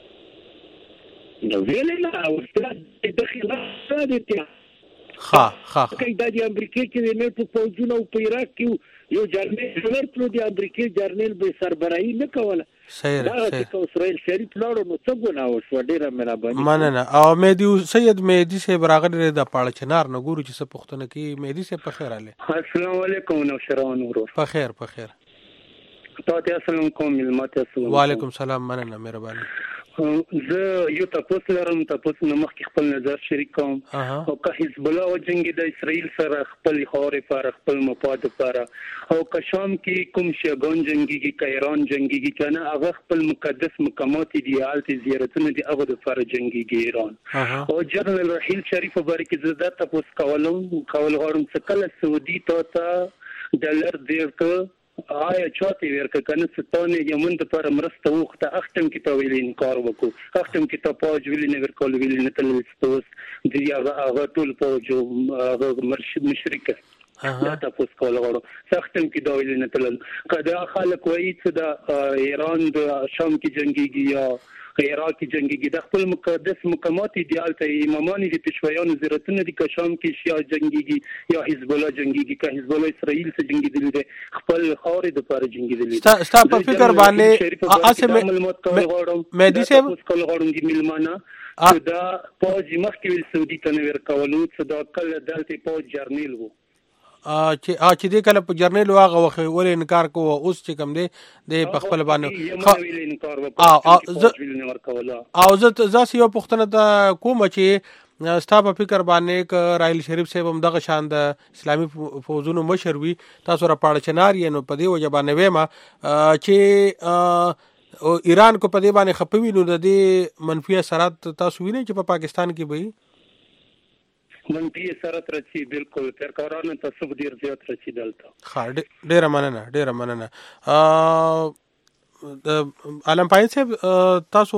نو ویل نه او استاد د خلاف دي ها ها کې د امریکای کې نه په فوجونو په عراق کې یو جرنیل جنرال پلو دی امریکای جرنیل به سربراهي نه کوله صحیح دا چې اسرائیل شریف لاړو نو څه ګناه وشو ډیره مهرباني مننه او مهدی سید مهدی صاحب راغلی د پاړه چنار نه ګورو چې څه پښتنه کې مهدی صاحب په خیر اله السلام علیکم نو شروان ورور په خیر په خیر تاسو السلام کوم ملمت السلام وعلیکم السلام مننه مهرباني زه یو تاسو لرم تاسو نو مخکې خپل نظر شریک کوم او که حزب الله او جنگ د اسرائیل سره خپل خوري پر خپل مفاد لپاره او که شام کې کوم شیګون جنگي کې ایران جنگي کنه هغه خپل مقدس مقامات دی حالت زیارتونه دی هغه د فار جنگي کې ایران او جنرال رحیل شریف بارک زده تاسو کولم کول غواړم چې کله سعودي ته ډالر ډیر آیا چاته ورکه کنه ستانه یمن ته پر مرسته وخته اختم کې ته ویل انکار وکړو اختم کې ته پاج ویل نه ورکول ویل نه تل ستوس دی هغه ټول پاج هغه مرشد مشرکه دا تاسو کول غواړو اختم کې دا ویل نه تل کدا خلک وایي چې دا ایران د شام کې جنگيږي یا عراق کې جنگيږي د خپل مقدس مقامات ایدیال ته امامان دي پښویانو زیارتونه دي که شام کې شیا جنگيږي یا حزب الله جنگيږي که حزب الله اسرائیل سره جنگيدل دي خپل خاورې د پاره جنگيدل دي ستا په فکر باندې اسه مې دي سه کول غواړم دي ملمانه چې دا پوج مخکې ویل سعودي ته نور کولو صداقت دلته پوج جرنیل وو چې ا چې دې کله په جرنیل واغه وخت ولې انکار کوو اوس چې کوم دی د په خپل باندې او زه زاسي یو پښتنه د کوم چې ستا په فکر باندې ک رایل شریف صاحب هم دغه شان د اسلامي فوزونو مشر وي تاسو را پاړ چنار یې نو په دې وجه باندې وېما چې ایران کو په دې باندې خپوي نو د دې منفي اثرات تاسو وینئ چې په پاکستان کې به منفي اثرات راځي بالکل ترکارانه تاسو ډیر زیات راځي دلته ها ډیر مننه ډیر مننه ا د عالم پاین صاحب تاسو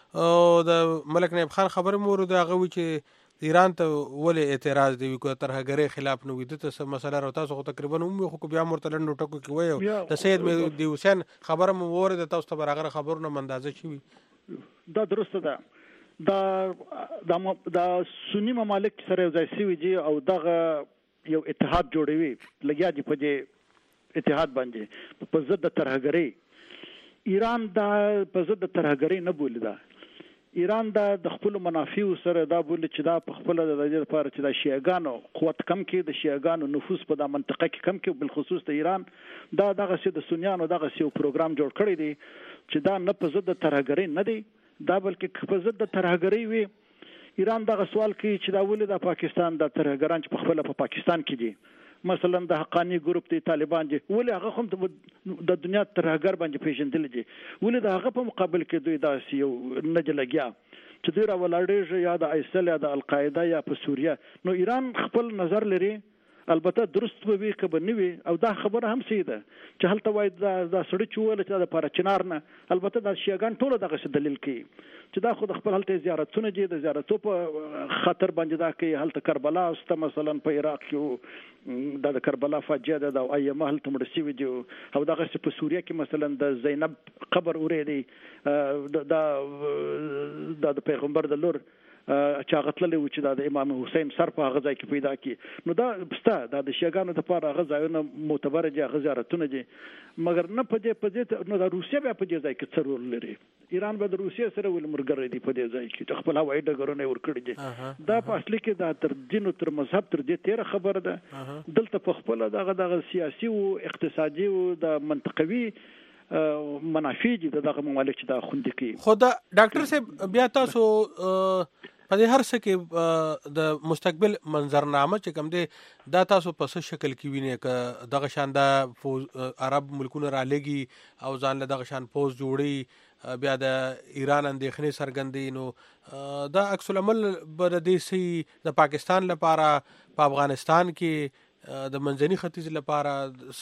د ملک نایب خان خبر مور د غوي چې ایران ته ولې اعتراض دی کو ترهګری خلاف نو د څه مسله را تاسو تقریبا هم خو بیا مرتلن ټکو کې وایو د سید مهدی حسین خبره مو ورده تاسو ته برابر خبرونه مندازه شي دا درسته ده دا د د سنی ممالک سره ځای سوي دي او دغه یو اتحاد جوړوي لګیا دي په دې اتحاد باندې په ضد ترهګری ایران دا په ضد ترهګری نه بولی دا ایران دا د خپل منافع سره دا بولی چې دا په خپل د دې لپاره چې د شیعاګانو قوت کم کې د شیعاګانو نفوذ په د منطقه کې کم کې بل خصوص د ایران دا دغه سي د سنیانو دغه سي پروګرام جوړ کړی دی چې دا نه په ضد ترهګری نه دی دا بلکې په ضد ترهګری وي ایران دغه سوال کوي چې دا ولې د پاکستان د ترهګران چې په خپل په پاکستان کې دي مثلا د حقانی ګروپ دی طالبان دي ولې هغه هم د دنیا ترهګر باندې پیژندل دي ولې د هغه په مقابل کې دوی دا یو نه لګیا چې دوی را ولاړېږي یا د ایسل یا د القاعده یا په سوریه نو ایران خپل نظر لري البته درست به وي که به نه وي او دا خبره هم صحیح ده چې هلته وایي دا سړی چې وویل چې دا دپاره چنار نه البته دا شیعګان ټوله دغسې دلیل کوي چې دا خو د خپل هلته زیارتونه دي د زیارتو په خطر باندې دا کوي هلته کربلا سته مثلا په عراق کې دا د کربلا فاجعه ده د ایمه هلته مړه شوي دي او دغسې په سوریه کې مثلا د زینب قبر اورېدی دا د پیغمبر د لور چې هغه تللی و چې دا د امام حسین سر په هغه ځای کې پیدا کړي نو دا سته دا د شیعاګانو دپاره هغه ځایونه معتبره دي هغه زیارتونه دي مګر نه په دې په دې نو د روسیه بیا په دې ځای کې څه رول لري ایران به د روسیې سره ولې ملګری دی په دې ځای کې چې خپل هوایي ډګرونه یې ورکړي دي دا په اصلي کې دا تر دین او تر مذهب تر دې تېره خبره ده دلته په خپله دغه دغه سیاسي او اقتصادي او د منطقوي منافع دي دغه ممالک چې دا خوندي کوي خو دا ډاکټر صاحب بیا تاسو په دې هر څه کې د مستقبل منظرنامه چې کوم دی دا تاسو په څه شکل کې وینئ که دغه شان د عرب ملکونه رالېږي او ځان له دغه شان پوز جوړي بیا د ایران اندېښنې څرګندوي نو دا عکس العمل به د دې سي د پاکستان لپاره په افغانستان کې د منځني ختیځ لپاره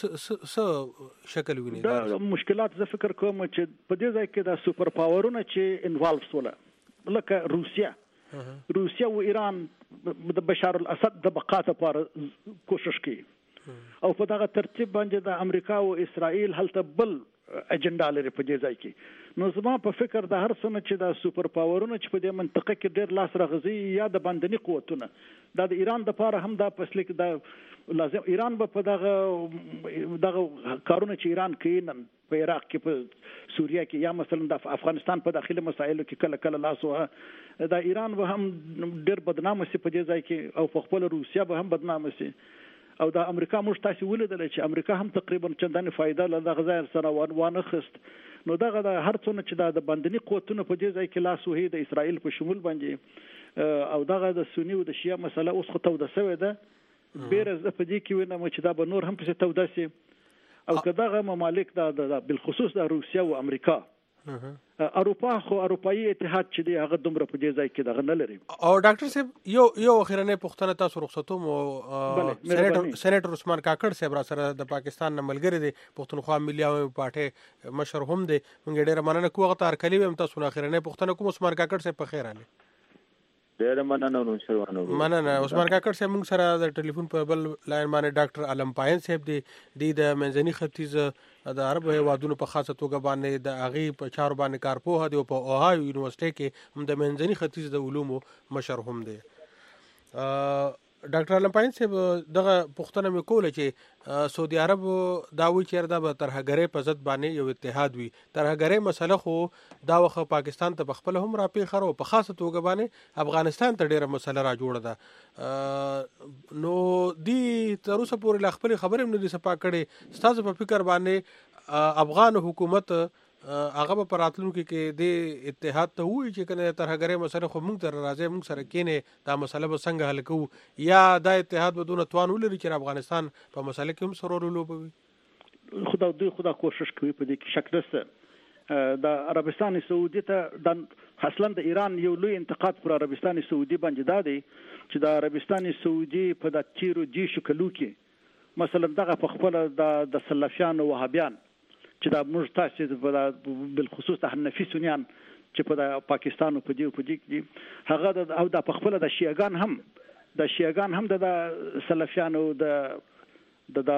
څه شکل وینئ دا مشکلات زه فکر کوم چې په دې ځای کې د سوپر پاورونه چې انوالو سوله لکه روسیه روسیه و ایران د بشار الاسد د بقا لپاره کوشش کوي او په دغه ترتیب باندې د امریکا او اسرائیل هلته بل اجنډا لري په دې ځای کې نو زما په فکر د هر څه چې د سوپر پاورونه چې په دې منطقه کې ډېر لاس راغځي یا د باندني قوتونه دا د ایران لپاره هم دا پسله کې دا لازم ایران به په دغه دغه کارونه چې ایران کوي نن په عراق کې په سوریه کې یا مثلا د افغانستان په داخلي مسایلو کې کله کله لاس وه دا ایران به هم ډېر بدنامه سي په دې ځای کې او په خپل روسیه به هم بدنامه سي او د امریکا موږ تاسو ولیدل چې امریکا هم تقریبا چندانې فائدہ له دغه ځای سره وانه خست نو دغه د هر څونه چې د باندني قوتونو په دې ځای کې لاس وهي د اسرائیل په شمول باندې او دغه د سنی او د شیعه مسله اوس خو توده شوې ده بیره زه په دې کې وینم چې دا به نور هم پسې توده شي او که دغه ممالک د بالخصوص د روسیه او امریکا اروپا خو اروپایي اتحاد چې دی هغه دومره په دې ځای کې دغه نه لري او ډاکټر صاحب یو یو اخرنه پښتنه تاسو رخصتوم او سېنیټر سېنیټر عثمان کاکړ صاحب را سره د پاکستان نه ملګری دی پښتونخوا ملي عوامي پارټي مشر هم دی موږ ډېر مننه کوو هغه تار کلی هم تاسو اخرنه پښتنه کوم عثمان کاکړ صاحب په خیر اله ډېر مننه نو شروانو مننه عثمان کاکړ صاحب موږ سره د ټلیفون په بل لاین باندې ډاکټر علم پاین صاحب دی د منځني ختیځ د عرب هیوادونو په خاصه توګه باندې د هغې په چارو باندې کارپوه دی او په اوهایو یونیورسټۍ کې هم د منځني ختیځ د علومو مشر هم دی. ډاکټر علم پاین صاحب دغه پوښتنه مې کوله چې سعودي عرب دا وایي چې دا به ترهګرۍ په ضد باندې یو اتحاد وي. ترهګرۍ مسله خو دا وخت پاکستان ته پخپله هم راپېښه او په خاصه توګه باندې افغانستان ته ډېره مسله را جوړه ده. نو دې تر اوسه پورې لا خپلې خبرې هم نه دي صفا کړې. ستاسو په فکر باندې افغان حکومت هغه به په راتلونکي کې د اتحاد ته وایي چې کنه ترهګرۍ مسله خو موږ ته راځي موږ سره کېنې دا مسله به څنګه حل کوو یا دا اتحاد به دونه توان ولري چې افغانستان په مسله کې هم سره رول ولوبوي؟ خدا دوی خدا کوشش کوي په دې کې شک نشته. د عربستان سعودي ته د اصلا د ایران یو لوی انتقاد پر عربستان سعودي باندې دا دی چې د عربستان سعودي په د تیرو دیشو کلو کې مثلا دغه په خپل د سلفیان او وهابیان چې دا موږ تاسو په بالخصوص د حنفي سنیان چې په پاکستان او په دې په دې کې هغه د او د خپل د شیعاګان هم د شیعاګان هم د سلفیان او د د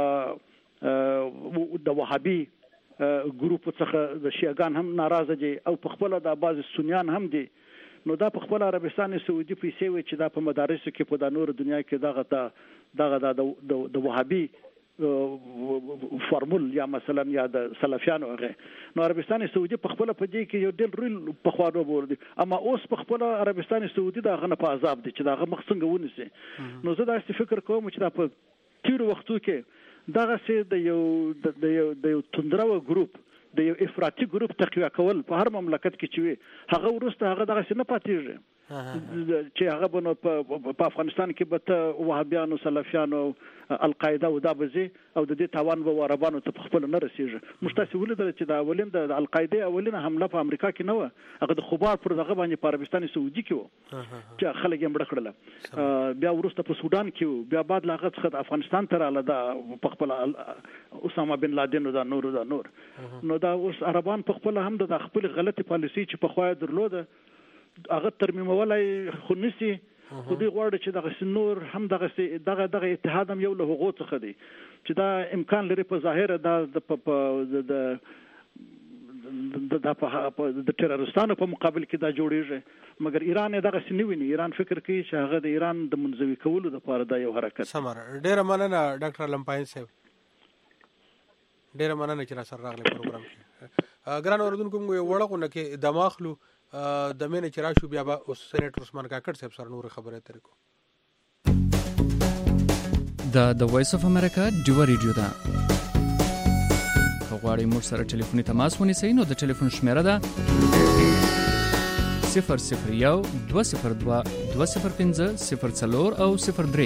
د وهابي ګروپ څخه د شیعاګان هم ناراضه دي او په خپل د بعض سنیان هم دي. نو دا په خپل عربستان سعودي پیسې وي چې دا په مدارسو کې په د نور دنیا کې دغه دغه د د وهابي فارمول یا مثلا یا د سلفیانو هغه. نو عربستان سعودي په خپل په دې کې یو ډېر ریل په خوانو بور دي اما اوس په خپل عربستان سعودي دا غنه په عذاب دي چې دا غ مخ څنګه ونیسي. نو زه دا فکر کوم چې دا په تیرو وختو کې دغه سي د یو د یو د یو تندرو ګروپ د یو افراطي ګروپ تقویه کول په هر مملکت کې چې وي هغه ورسته هغه دغه سي نه پاتېږي چې هغه بنو په افغانستان کې به ته وهابیانو سلفیانو القاعده او دا بزي او د دې تاوان به عربانو ته خپل نه رسیږي. موږ تاسو ولیدل چې دا اولین د القاعده اولینه حمله په امریکا کې نه و هغه د خبر پر دغه باندې په عربستان سعودي کې و چې خلک یې مړ کړل. بیا ورسته په سودان کې و بیا بعد لاغه څخه د افغانستان ته رااله دا په خپل اسامه بن لادن او دا نور دا نور. نو دا اوس عربان په خپل هم د خپل غلطي پالیسي چې په خوای درلوده هغه ترمیمولای خو نسی خو دوی غواړي چې دغه نور هم دغه دغه دغه اتحاد هم یو له حقوق څخه دی چې دا امکان لري په ظاهر دا د د د ټیررستانو په مقابل کې دا جوړیږي مګر ایران دغه سنویني ایران فکر کوي چې هغه د ایران د منزوي کولو لپاره دا یو حرکت. سمره ډیره مننه ډاکټر علم پاین صاحب ډیره مننه چې را سره راغلی پروګرام کې. ګران اوردونکو موږ وړغونه کې دماخلو د مینه چې راشو بیا به اوس سېنیټر عثمان کاکړ صاحب سره نور خبرې اترې کوو. دا د وایس اف امریکا ډیو ریډیو ده. که غواړئ موږ سره ټلیفوني تماس ونیسئ نو د ټلیفون شمیره ده صفر صفر یو دوه صفر دوه دوه صفر پنځه صفر څلور او صفر درې.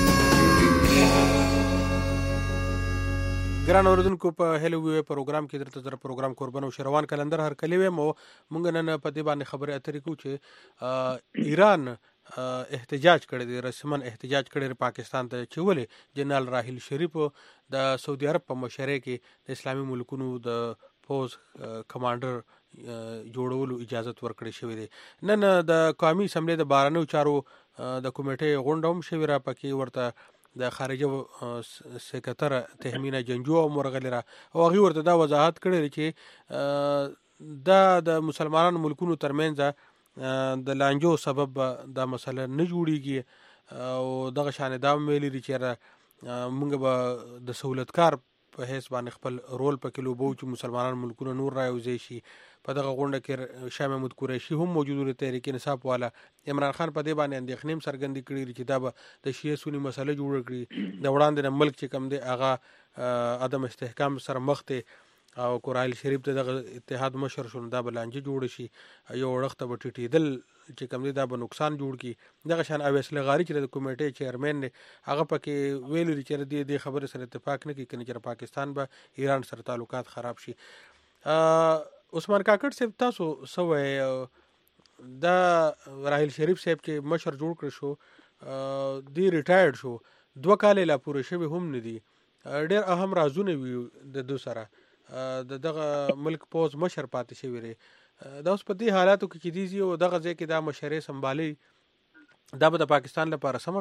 ګران اوردونکو په هلو وی پروګرام کې درته زره پروګرام قربان او شروان کلندر هر کلی ویم او مونږ نن په دې باندې خبرې اترې کوو چې ایران احتجاج کړی دی رسمن احتجاج کړی پاکستان ته چې ولې جنرال راحیل شریف د سعودي عرب په مشرۍ کې د اسلامي ملکونو د فوز کمانډر جوړولو اجازه ورکړې شوې ده. نن د قومي اسمبلی د بارانو چارو د کمیټې غونډه هم شوې را پکې ورته د خارجه سکرټر تهمینه جنجو او مرغلره او هغه ورته دا وضاحت کړی چې دا د مسلمانانو ملکونو ترمنځ د لانجو سبب دا مسله نه جوړیږي او دغه شان دا ویلي چې موږ به د سہولتکار په هیڅ باندې خپل رول پکې لوبو چې مسلمانانو ملکونو نور راوځي شي. په دغه غونډه کې شاه محمود قریشي هم موجود و تحریک انصاف والا. عمران خان په دې باندې اندېښنې څرګندې کړې چې دا به د شیعه سني مسله جوړ کړي د وړاندې ملک چې کم دی هغه عدم استحکام سره مخ دی او قرآن شریف ته دغه اتحاد مشر شون دا بلانجه جوړ شي یو وړخته به ټیټېدل چې کم دی دا به نقصان جوړ کی. دغه شان اویس لغاری چې د کمیټې چیرمن دی هغه پکې ویلي چې د دې خبرې سره اتفاق نه کوي چې پاکستان به ایران سره تعلقات خراب شي. عثمان کاکړ صاحب تاسو سوې دا راحیل شریف صاحب چې مشر جوړ کړ شو دی ریټایرډ شو دوه کال لا پوره شوی هم نه دی ډېر اهم رازونه وي د دو سره د دغه ملک پوز مشر پاتې شوی دی. دا اوس په دې حالاتو کې چې دی او دغه ځای کې دا مشرې سنبالي دا به د پاکستان لپاره سمه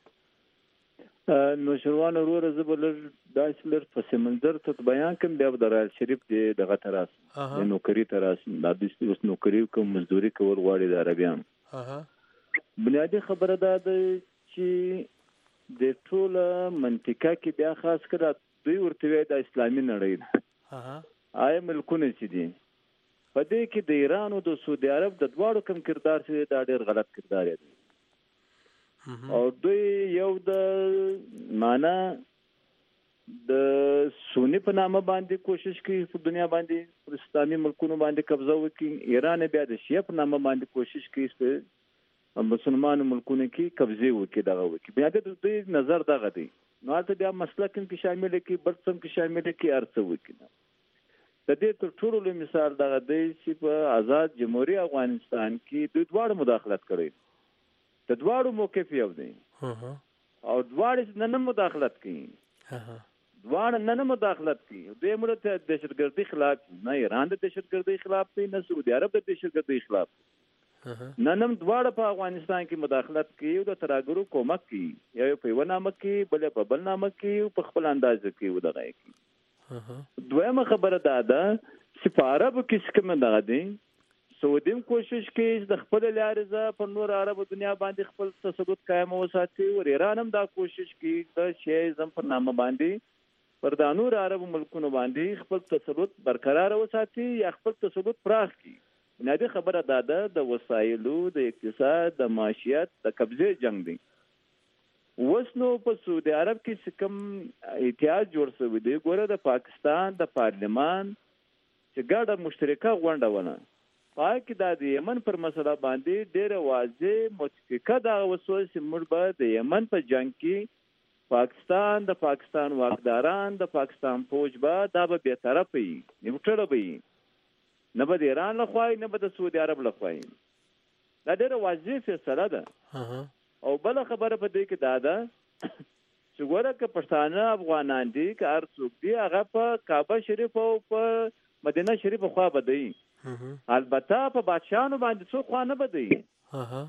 فیصله نو شروان ورور زبر داسې لر پس منظر ته بیان کوم بیا د رایل شریف دی دغه تراس د نوکری تراس د دې اوس نوکری کوم مزدوري کول غواړي د عربیان بنیادی خبره ده چې د ټول منطقه کې بیا خاص کړه دوی ورته د اسلامي نړۍ ده آیا ملکونه چې دي په دې کې د ایران او د سعودي عرب د دواړو کم کردار چې دا ډېر غلط کردار دی او دوی یو د معنا د سونی په نامه باندې کوشش کوي په دنیا باندې اسلامي ملکونو باندې قبضه وکړي ایران بیا د شیعه په نامه باندې کوشش کوي چې مسلمانانو ملکونو کې قبضه وکړي دغه وکړي بیا د دوی نظر دغه دی نو ته بیا مسلک کې شامل کې برڅم کې شامل کې ارڅ وکړي د دې تر ټولو مثال دغه دی چې په آزاد جمهوریت افغانستان کې دوی دواړو مداخلت کړي د دواړو موقف یو دی او دواړو نه مداخلت کوي دواړو نه مداخلت کوي دوی موږ ته دهشتګردي خلاف نه ایران د دهشتګردي خلاف دی نه سعودي عرب د دهشتګردي خلاف نه نن دواړو په افغانستان کې مداخلت کوي او د تراګرو کومک کوي یو په یو نامه کوي بل په بل نامه کوي او په خپل انداز کوي ودغه کوي دویمه خبره دا ده چې په عربو کې څه دغه دی سعودي کوشش کوي د خپل لارې په نور عربو دنیا باندې خپل تسلط قائم وساتي او ایران هم دا کوشش کوي د شیعیزم په نامه باندې پر د نور عربو ملکونو باندې خپل تسلط برقرار وساتي یا خپل تسلط پراخ کړي بنیادی خبره دا ده د وسایلو د اقتصاد د معیشت د قبضه جنگ دی اوس نو په سعودي عرب کې کوم اتحاد جوړ شوی دی ګوره د پاکستان د پارلمان چې ګډه مشترکه غونډه ونه پای کې د یمن پر مسله باندې ډېر واضح متفقه دا وسوسه چې موږ به د یمن په جنگ کې پاکستان د پاکستان واکداران د پاکستان فوج به دا به بی‌طرفه وي نیوټرل وي نه به د ایران لخوا نه به د سعودي عرب لخوا دا ډېر واضح فیصله ده او بل خبره په دې کې دا ده چې ګوره که پښتانه افغانان دي که هر څوک دي هغه په کعبه شریف او په مدینه شریف خوا بدوي البته په بادشاہانو باندې څوک خوا نه بدوي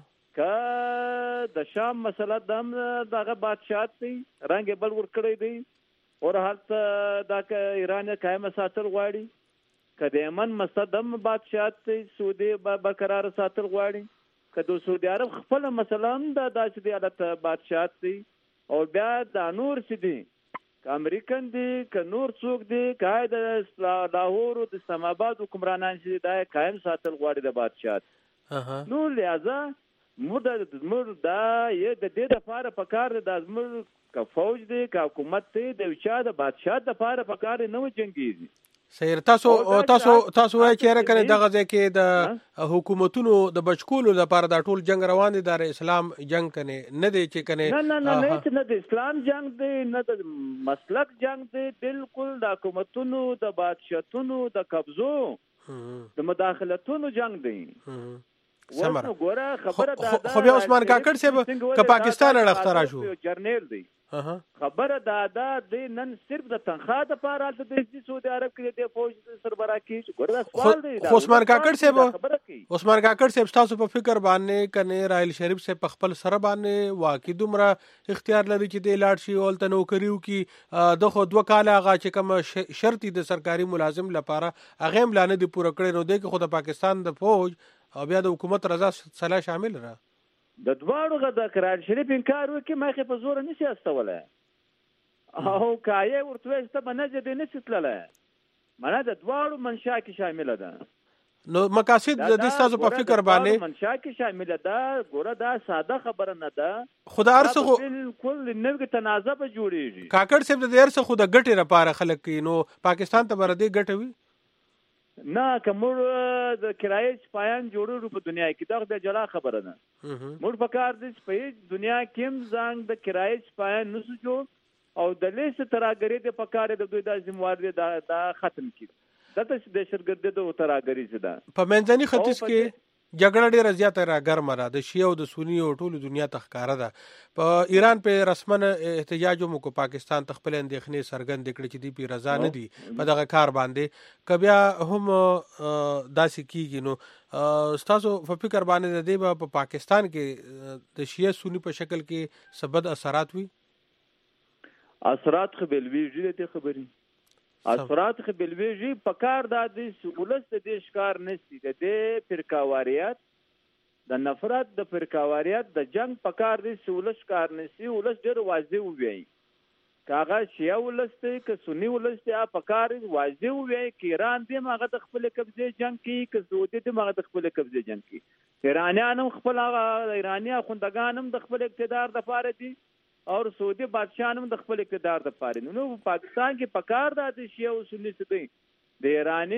که د شام مسله دم دغه بادشاہ دی رنګ بل ور کړی دی او هلته دا که ایران قائم ساتل غواړي که د یمن مستدم بادشاہ دی سعودي برقرار ساتل غواړي که د سعودي عرب خپل مثلا د داسې دی حالت بادشاہ دی او بیا د نور څه دی که امریکن دی که نور څوک دی که د لاهور او د اسلام آباد حکمرانان چې دا قائم ساتل غواړي د بادشاہ نو لہذا موږ موږ دا یې د دې لپاره پکار دی د موږ که فوج دی که حکومت دی د چا د بادشاہ لپاره پکار نه و جنگیږي سیر تاسو تاسو تاسو وایي چې را کنه دغه ځکه د حکومتونو د بچکولو لپاره د ټول جنگ روان دي د اسلام جنگ کنه نه دی چې کنه نه نه نه نه د اسلام جنگ دی نه د مسلک جنگ دی بالکل د حکومتونو د بادشاہتونو د قبضو د مداخلتونو جنگ دی ورته ګوره خبره دا ده خو بیا عثمان کاکړ صاحب که پاکستان اړخترا شو جرنیل دی خبره دا ده د نن صرف د تنخواه د پاره د سعودي عرب کې د فوج سربرا کې ګوره سوال دی عثمان کاکړ صاحب عثمان کاکړ صاحب تاسو په فکر باندې کنه رایل شریف سے په خپل سره باندې واقع دومره اختیار لري چې د لاړ شي او ته نوکریو کې د خو دوه کاله هغه چې کوم شرطي د سرکاري ملازم لپاره هغه هم لانه دی پوره کړی نو دی کې خو د پاکستان د فوج او بیا د حکومت رضا صلاح شامل را د دواړو غدا قرار شریف انکار وکي مخه په زور نشي استوله او کایه ورته ست بنځ دې نشي تلله معنی د دواړو منشا کې شامل ده نو مقاصد د دې تاسو په فکر باندې منشا کې شامل ده ګوره دا ساده خبره نه ده خدا ارسه خو بالکل نوې تنازع به جوړیږي کاکړ صاحب د ارسه خو د ګټې لپاره خلک کوي نو پاکستان ته بر دې ګټوي نه کومور د کرایه سپایان جوړو په دنیا کې دا د جلا خبره ده موږ په کار دي په دنیا کې هم ځان د کرایه سپایان نسو جوړ او د لیست تراګری د پکاره د دوی د ذمہوار دي دا ختم کړي دته د شرګرد د تراګری زده په منځني ختیځ کې جګړه ډیره زیاته را ګرمه ده د شیعه او د سنی او ټولو دنیا ته ښکاره ده. په ایران په رسمن احتجاج هم کو پاکستان ته خپل اندېښنې څرګندې کړې چې دوی پې رضا نه دي په دغه کار باندې. که بیا هم داسې کیږي نو ستاسو په فکر باندې د دې به په پاکستان کې د شیعه سنی په شکل کې څه بد اثرات وي؟ اثرات خو بلویږي د دې خبرې اثرات خو بلویږي. په کار دا د ولس د دې ښکار نشي د دې فرقاواریت د نفرت د فرقاواریت د جنگ په کار دی ولس ښکار نشي. ولس ډېر واضح ووایي که هغه شیعه ولس دی که سني ولس دی په کار واضح ووایي که ایران دی هغه د خپل قبضې جنگ کوي که سعودي دی هغه د خپل قبضې جنگ کوي. ایرانیان هم خپل هغه ایراني اخوندګان هم د خپل اقتدار دپاره دي او سعودي بادشاهان هم د خپل اقتدار دپاره دي. نو په پاکستان کې په کار دا د شیعه او سني څه دی د ایراني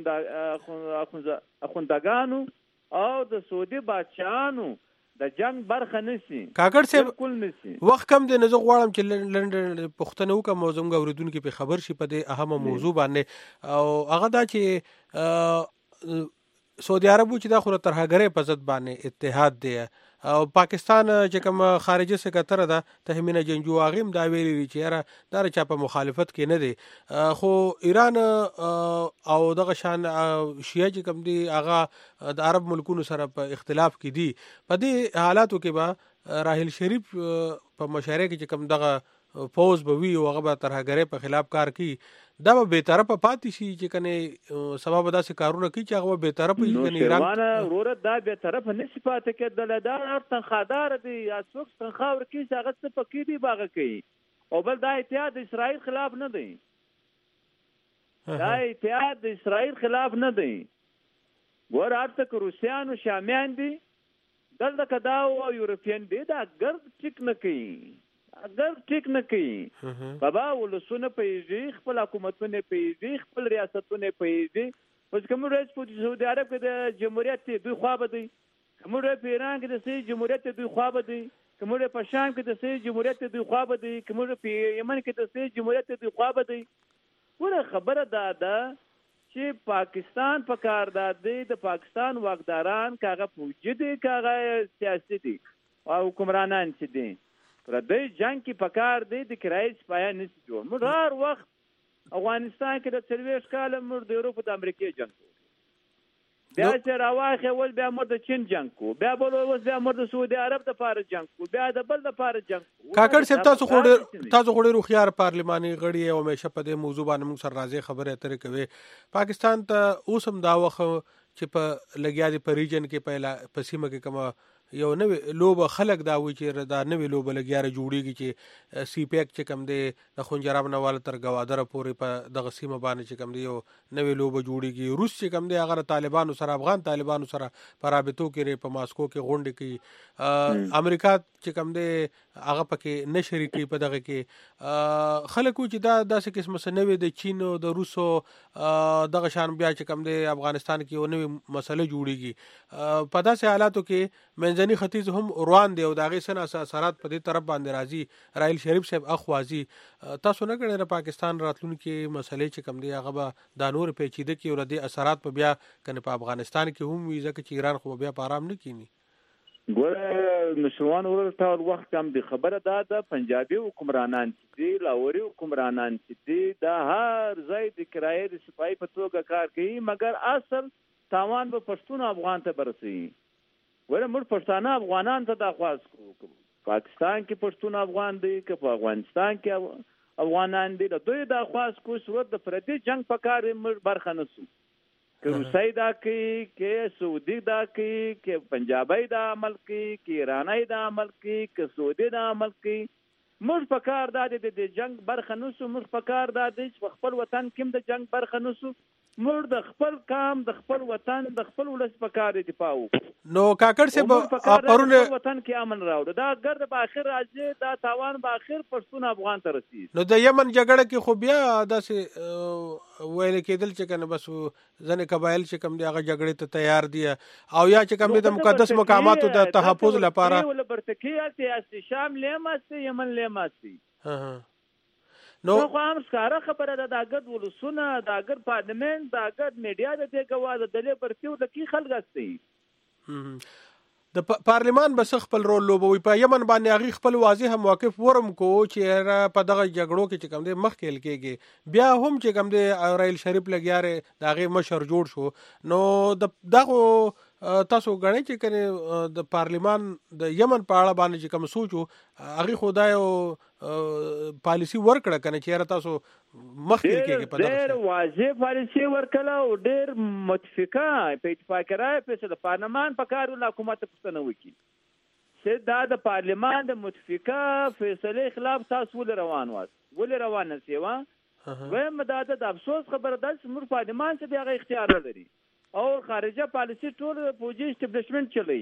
اخوندګانو او د سعودي بادشاهانو د جنگ برخه نشي. کاکړ صاحب بالکل نشي. وخت کم دی نو زه غواړم چې لنډ پوښتنه وکړم او زموږ اورېدونکي پې خبر شي په دې اهمه موضوع باندې او هغه دا چې سعودي عرب چې دا خو د ترهګرۍ په ضد باندې اتحاد دی او پاکستان چې کوم خارجي سکرټر ده تهمینه جنجو هغه هم دا ویلي چې یاره دا چا په مخالفت کې نه دی خو ایران او دغه شان شیعه چې کوم دي هغه د عرب ملکونو سره په اختلاف کې دي. په دې حالاتو کې به راحیل شریف په مشاعره کې چې کوم دغه فوز به وي او هغه به ترهګرۍ په خلاف کار کوي دا به بېطرفه پاتې شي چې کنه سبا به داسې کارونه کوي چې هغه به بېطرفه وي. نو شیروانه وروره دا بېطرفه نشي پاتې کېدلی. دا هر تنخوادار دی یا څوک تنخوا ورکوي چې هغه څه پکې دي به هغه کوي. او بل دا اتحاد د اسرائیل خلاف نه دی. دا اتحاد د اسرائیل خلاف نه دی. ګوره هلته که روسیان او شامیان دي دلته که دا او یورپین دي دا ګرد ټیک نه کوي اگر ټیک نه کوي. بابا ولسونه پیږي خپل حکومتونه پیږي خپل ریاستونه پیږي. اوس کوم ورځ په سعودي عرب کې د جمهوریت دوی خوا به دی کوم ورځ په ایران کې د سي جمهوریت دوی خوا به دی کوم ورځ په شام کې د سي جمهوریت دوی خوا به دی کوم ورځ په یمن کې د سي جمهوریت دوی خوا به دی. ګوره خبره دا ده چې پاکستان په کار دا دی د پاکستان واکداران کاغه فوجي دي کاغه سیاسي دي او حکمرانان چې دي پر دې جنگ کې پکار دی د کرایي سپایان نشي جوړ. موږ هر وخت افغانستان کې د څلوېښت کاله موږ د اروپا د امریکې جنگ کوو بیا چې راواخې ول بیا موږ د چین جنگ کوو بیا بل اوس بیا موږ د سعودي عرب دپاره جنگ کوو بیا د بل دپاره جنگ کوو. کاکړ صاحب تاسو خو ډېر تاسو خو ډېر هوښیار پارلماني غړي او همیشه په دې موضوع باندې موږ سره راځي خبرې اترې کوي. پاکستان ته اوس هم دا وخت چې په لګیا دي په ریجن کې په په سیمه کې کومه یو نوې لوبه خلک دا وایي چې دا نوې لوبه لګیا جوړیږي چې سی پیک چې کوم دی د خنجراب نه والا تر ګوادره پورې په دغه سیمه باندې چې کوم دی یو نوې لوبه جوړیږي. روس چې کوم دی هغه طالبانو سره افغان طالبانو سره په رابطو کې په ماسکو کې غونډې کوي. امریکا چې کوم دی هغه پکې نه شریکي په دغه کې خلک چې دا داسې قسمه څه نوې د چین او د روسو دغه شان بیا چې کوم دی افغانستان کې یو نوې مسله جوړیږي. په داسې حالاتو کې منځني ختیځ هم روان دی او د هغې څه اثرات په دې طرف باندې راځي. راحیل شریف صاحب اخوازي تاسو نه کړی د پاکستان راتلونکي مسلې چې کوم دی هغه به دا نور پیچیده کړي او د دې اثرات په بیا کنه په افغانستان کې هم وي ځکه چې ایران خو بیا په آرام نه کینی. ګوره نشوان ورته وخت کم دی خبره دا د پنجابي حکمرانان چې دي لاهوري حکمرانان چې دي دا هر ځای د کرایې د سپای په توګه کار کوي مګر اصل تاوان به پښتون افغان ته برسي. ګوره موږ پښتانه افغانان ته دا خواست کوو پاکستان کې پښتون افغان دی که په افغانستان کې افغانان دي د دوی دا خواست کوو صورت د پردي جنگ په کار موږ برخه نسو که روسي دا کوي که سعودي دا کوي که پنجابي دا عمل کوي که ایراني دا عمل کوي که سعودي دا عمل کوي موږ په کار دا دی د جنگ برخه نسو. موږ په کار دا دی چې په خپل وطن کې د جنگ برخه نسو. موږ د خپل کام د خپل وطن د خپل ولس په کار دفاع وکړو. نو کاکړ صاحب پرونه وطن کې امن راوړو دا ګرد په اخر راځي دا تاوان په اخر پښتون افغان ته رسیږي. نو د یمن جګړه کې خو بیا داسې ویل کېدل چې کنه بس ځنې قبایل چې کوم دی هغه جګړې ته تیار دي او یا چې کوم د مقدس مقاماتو د تحفظ لپاره ول برتکیه سیاسي شام لیماسي یمن لیماسي نو خو هم ښکاره خبره ده د ګډ ولسونه د ګډ پارلمنت د ګډ میډیا د دې ګواذ د لیبرټي د کی خلک استي د پارلمان بس خپل رول لوبوي په یمن باندې هغه خپل واضح موقف ورم کو چې په دغه جګړو کې چې کوم دي مخکې لکېږي بیا هم چې کوم دي رائل شریف لګیاره دغه مشر جوړ شو نو د دغه تاسو غنئ چې کنه د پارلمان د یمن په اړه باندې چې کوم سوچو هغه خدای او پالیسی ورکړه کنه چې تاسو مخکې لکېږي په دغه ډېر واضح پالیسی ورکړه او ډېر متفقه په اتفاق راي په د پارلمان په کار له حکومت پښتنه وکي چې دا د پارلمان د متفقه فیصله خلاف تاسو ول روان واس ول روان نسیوا ویم دا د افسوس خبره ده چې موږ پارلمان څخه دغه اختیار لري او خارجه پالیسی ټول فوجي اسټابلیشمنت چلی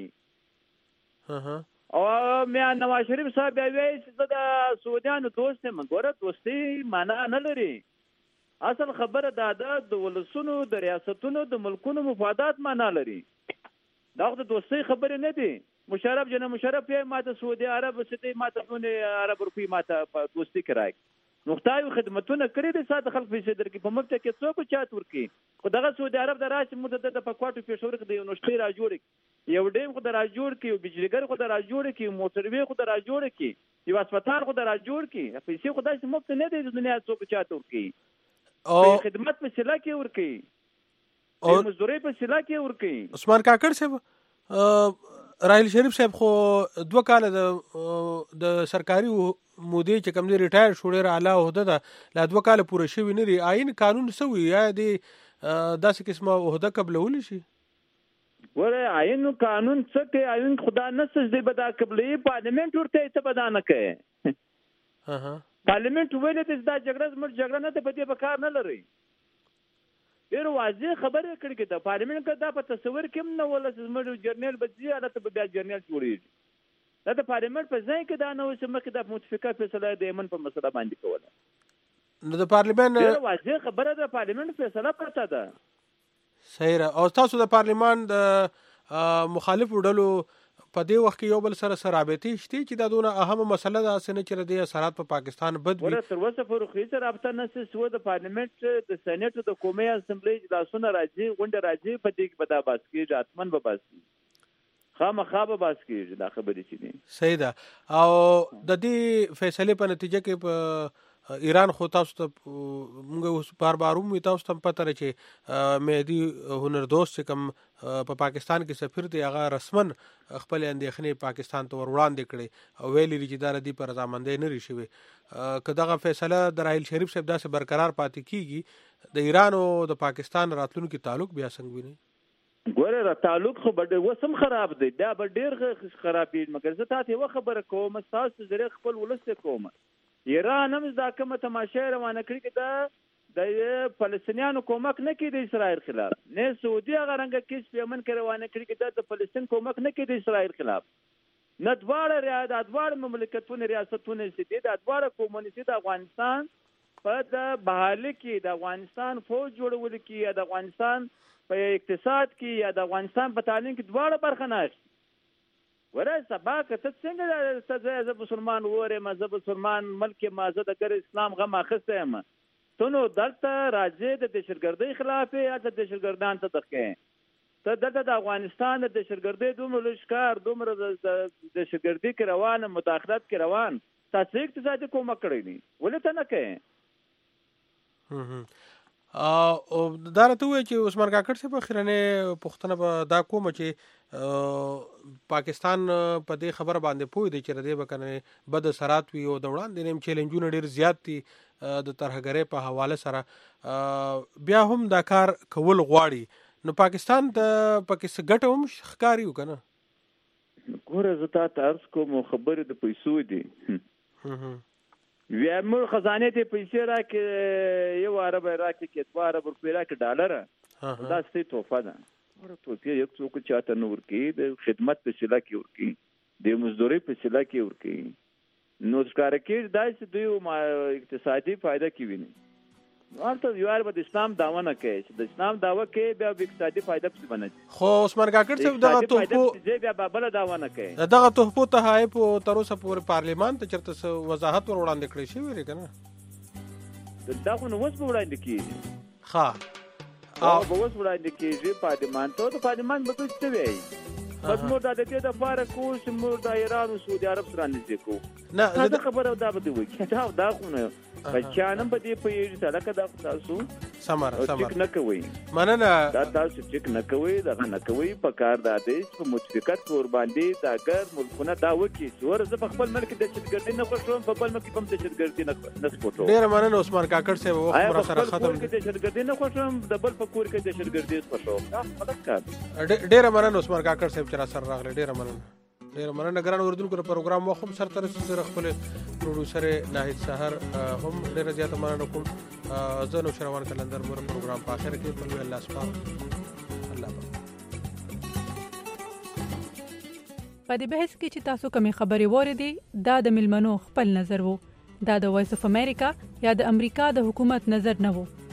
او مې نواز شریف صاحب وایي چې د سعودیانو دوست هم ګوره دوستي معنا نه لري اصل خبره دا ده د ولسونو د ریاستونو د ملکونو مفادات معنا لري دا د دوستي خبره نه دي مشرف جناب مشرف یې ماته سعودي عرب ستې ماته ونه عرب روپی ماته په دوستي کرای نقطای خدمتونه کړې د ساده خلک پیسې درکې په مفت کې څوک چات ورکی خو دغه سعودي عرب د راځي مدد د پکواټو پېښور کې د یو نشټي را جوړ یو ډیم خو د را جوړ کې یو بجلیګر خو د را جوړ کې موټروي خو د را جوړ کې یو هسپتال خو د را جوړ کې پیسې خو داسې مفت نه دي د دنیا څوک چات ورکی او خدمت په سلا کې ورکی او مزدوري په سلا کې ورکی عثمان کاکړ صاحب رائل شریف صاحب خو دوه کال د د سرکاري مودې چې کوم دی ریټایر شو ډېر اعلی عہده ده لا دوه کال پوره شوي نه دي آئین قانون څه وي یا د داسې قسمه عہده قبلولی شي ورته آئین قانون څه کوي آئین خدا نه سجدي بدا قبلې پارلیمنت ورته ته بدا نه کوي ها پارلیمنت ویل د دا جګړه زموږ جګړه نه ته په دې بکار نه لري ډېر واضح خبره کړې کې د پارلیمنت کې دا په تصور کې نه ولا چې زموږ جرنل بدځي حالت به بیا جرنل جوړیږي دا د پارلیمنت په ځای کې دا نو چې مخکې د متفقه فیصله د یمن په مسله باندې کوله نو د پارلیمنت ډېر واضح خبره د پارلیمنت فیصله پرته ده صحیح را او تاسو د پارلیمان د مخالف ډلو په دې وخت کې یو بل سره رابطې شته چې دا دونه اهمه مسله ده چې نه چې د اثرات په پاکستان بد وي ورته تر اوسه پورې هیڅ رابطه نشته چې د پارلیمنت د سېنات د قومي اسمبلی اجلاسونه راځي غونډه راځي په دې کې به دا بحث کېږي اتمن به بحث کېږي خامخا به بحث کېږي دا خبرې چې دي صحیح ده او د دې فیصلې په نتیجه کې په ایران خو تاسو ته موږ بار بار هم تاسو ته پته لري چې مهدي هنردوست چې کوم په پاکستان کې سفیر دی هغه رسمن خپل اندېښنې پاکستان ته ور وړاندې کړي او ویلي چې دا ردی پر رضامندۍ نه ریشوي که دغه فیصله د رائل شریف صاحب داسې برقرار پاتې کیږي د ایران او د پاکستان راتلونکي تعلق بیا څنګه ویني ګوره را تعلق خو بډ وسم خراب دی دا به ډیر خراب دی مګر زه تاسو یو خبره کوم تاسو زری خپل ولست کوم ایران هم دا کومه تماشا روانه کړی چې دا د فلسطینیانو کومک نه کوي د اسرائیل خلاف نه سعودي هغه رنګه کیس په یمن کې روانه کړی چې دا د فلسطین کومک نه کوي د اسرائیل خلاف نه دواړه ریاض دواړه مملکتونه ریاستونه چې د دواړه کمونیستي د افغانستان په د بحاله کې د افغانستان فوج جوړول کې یا د افغانستان په اقتصاد کې یا د افغانستان په تعلیم کې دواړه برخه نه شي ورته سبا کته څنګه د زه مسلمان وره مذهب مسلمان ملک مازه د ګر اسلام غم اخسته یم ته نو دلته راځي د دهشتګردۍ خلاف یا د دهشتګردان ته دغه ته دلته د افغانستان د دهشتګردۍ دومره لشکار دومره د دهشتګردۍ کې روان مداخلت کې روان تاسو اقتصادي کومک کړی ني ولې ته نه کوي او دا راته وایي چې عثمان کاکړ صاحب اخرنه پښتنه به دا کوم چې پاکستان په دې خبره باندې پوي دی چې ردی بکنه بد اثرات وي او د وړاندې نیم چیلنجونه ډیر زیات دي د ترهګرۍ په حواله سره بیا هم دا کار کول غواړي نو پاکستان د پاکستان ګټه هم ښکاری وکنه ګوره زه تا ته عرض کوم خبره د پیسو دي وی امر خزانه ته پیسې راکې یو عرب راکې کې دوه عرب روپیا راکې ډالر دا ستې توفه ده ورته توفه یو څوک چاته نور کې د خدمت په سلا کې ورکی د مزدوري په سلا کې ورکی نو ښکار کې داسې دوی اقتصادي فائدہ کې ویني ورته یو عرب د اسلام داوا نه کوي چې د اسلام داوا کې بیا اقتصادي فائدہ څه بنځي خو عثمان کاکړ صاحب دغه توپو بیا بابل داوا نه کوي دغه توپو ته هاي په تر اوسه پورې پارلیمان ته چرته وضاحت ور وړاندې کړی شي ویل کنه دا خو نو وس وړاندې کیږي ها او به وس وړاندې کیږي پارلیمان ته د پارلیمان به څه وایي بس موږ د دې د لپاره کوو چې موږ د ایران او سعودي عرب سره نږدې کوو نه دا خبره دا به وي دا دا خو نه بچانم په دې په یوه سره دا تاسو سمار سمار نه کوي مننه دا تاسو چې نه کوي دا نه کوي په کار د دې په متفقت ور باندې دا ګر ملکونه دا وکی چې ورزه په خپل ملک د دهشتګردي نه خوښوم په بل ملک په دهشتګردي نه نه سپورټو ډیر مننه عثمان کاکړ صاحب وخت پر سره ختم کې دهشتګردي نه خوښوم د بل په کور کې دهشتګردي خوښوم دا غلط کار ډیر مننه عثمان کاکړ صاحب چې را سره راغلی ډیر مننه ډیر مننه ګران اوردونکو پروګرام مو هم سر تر سره خپل پروډوسر ناهید سحر هم ډیر زیاته مننه کوم زه نو شروان کلندر مور پروګرام په اخر کې په الله سبحانه الله په دې بحث کې چې تاسو کومې خبرې وریدي دا د ملمنو خپل نظر وو دا د وایس اف امریکا یا د امریکا د حکومت نظر نه وو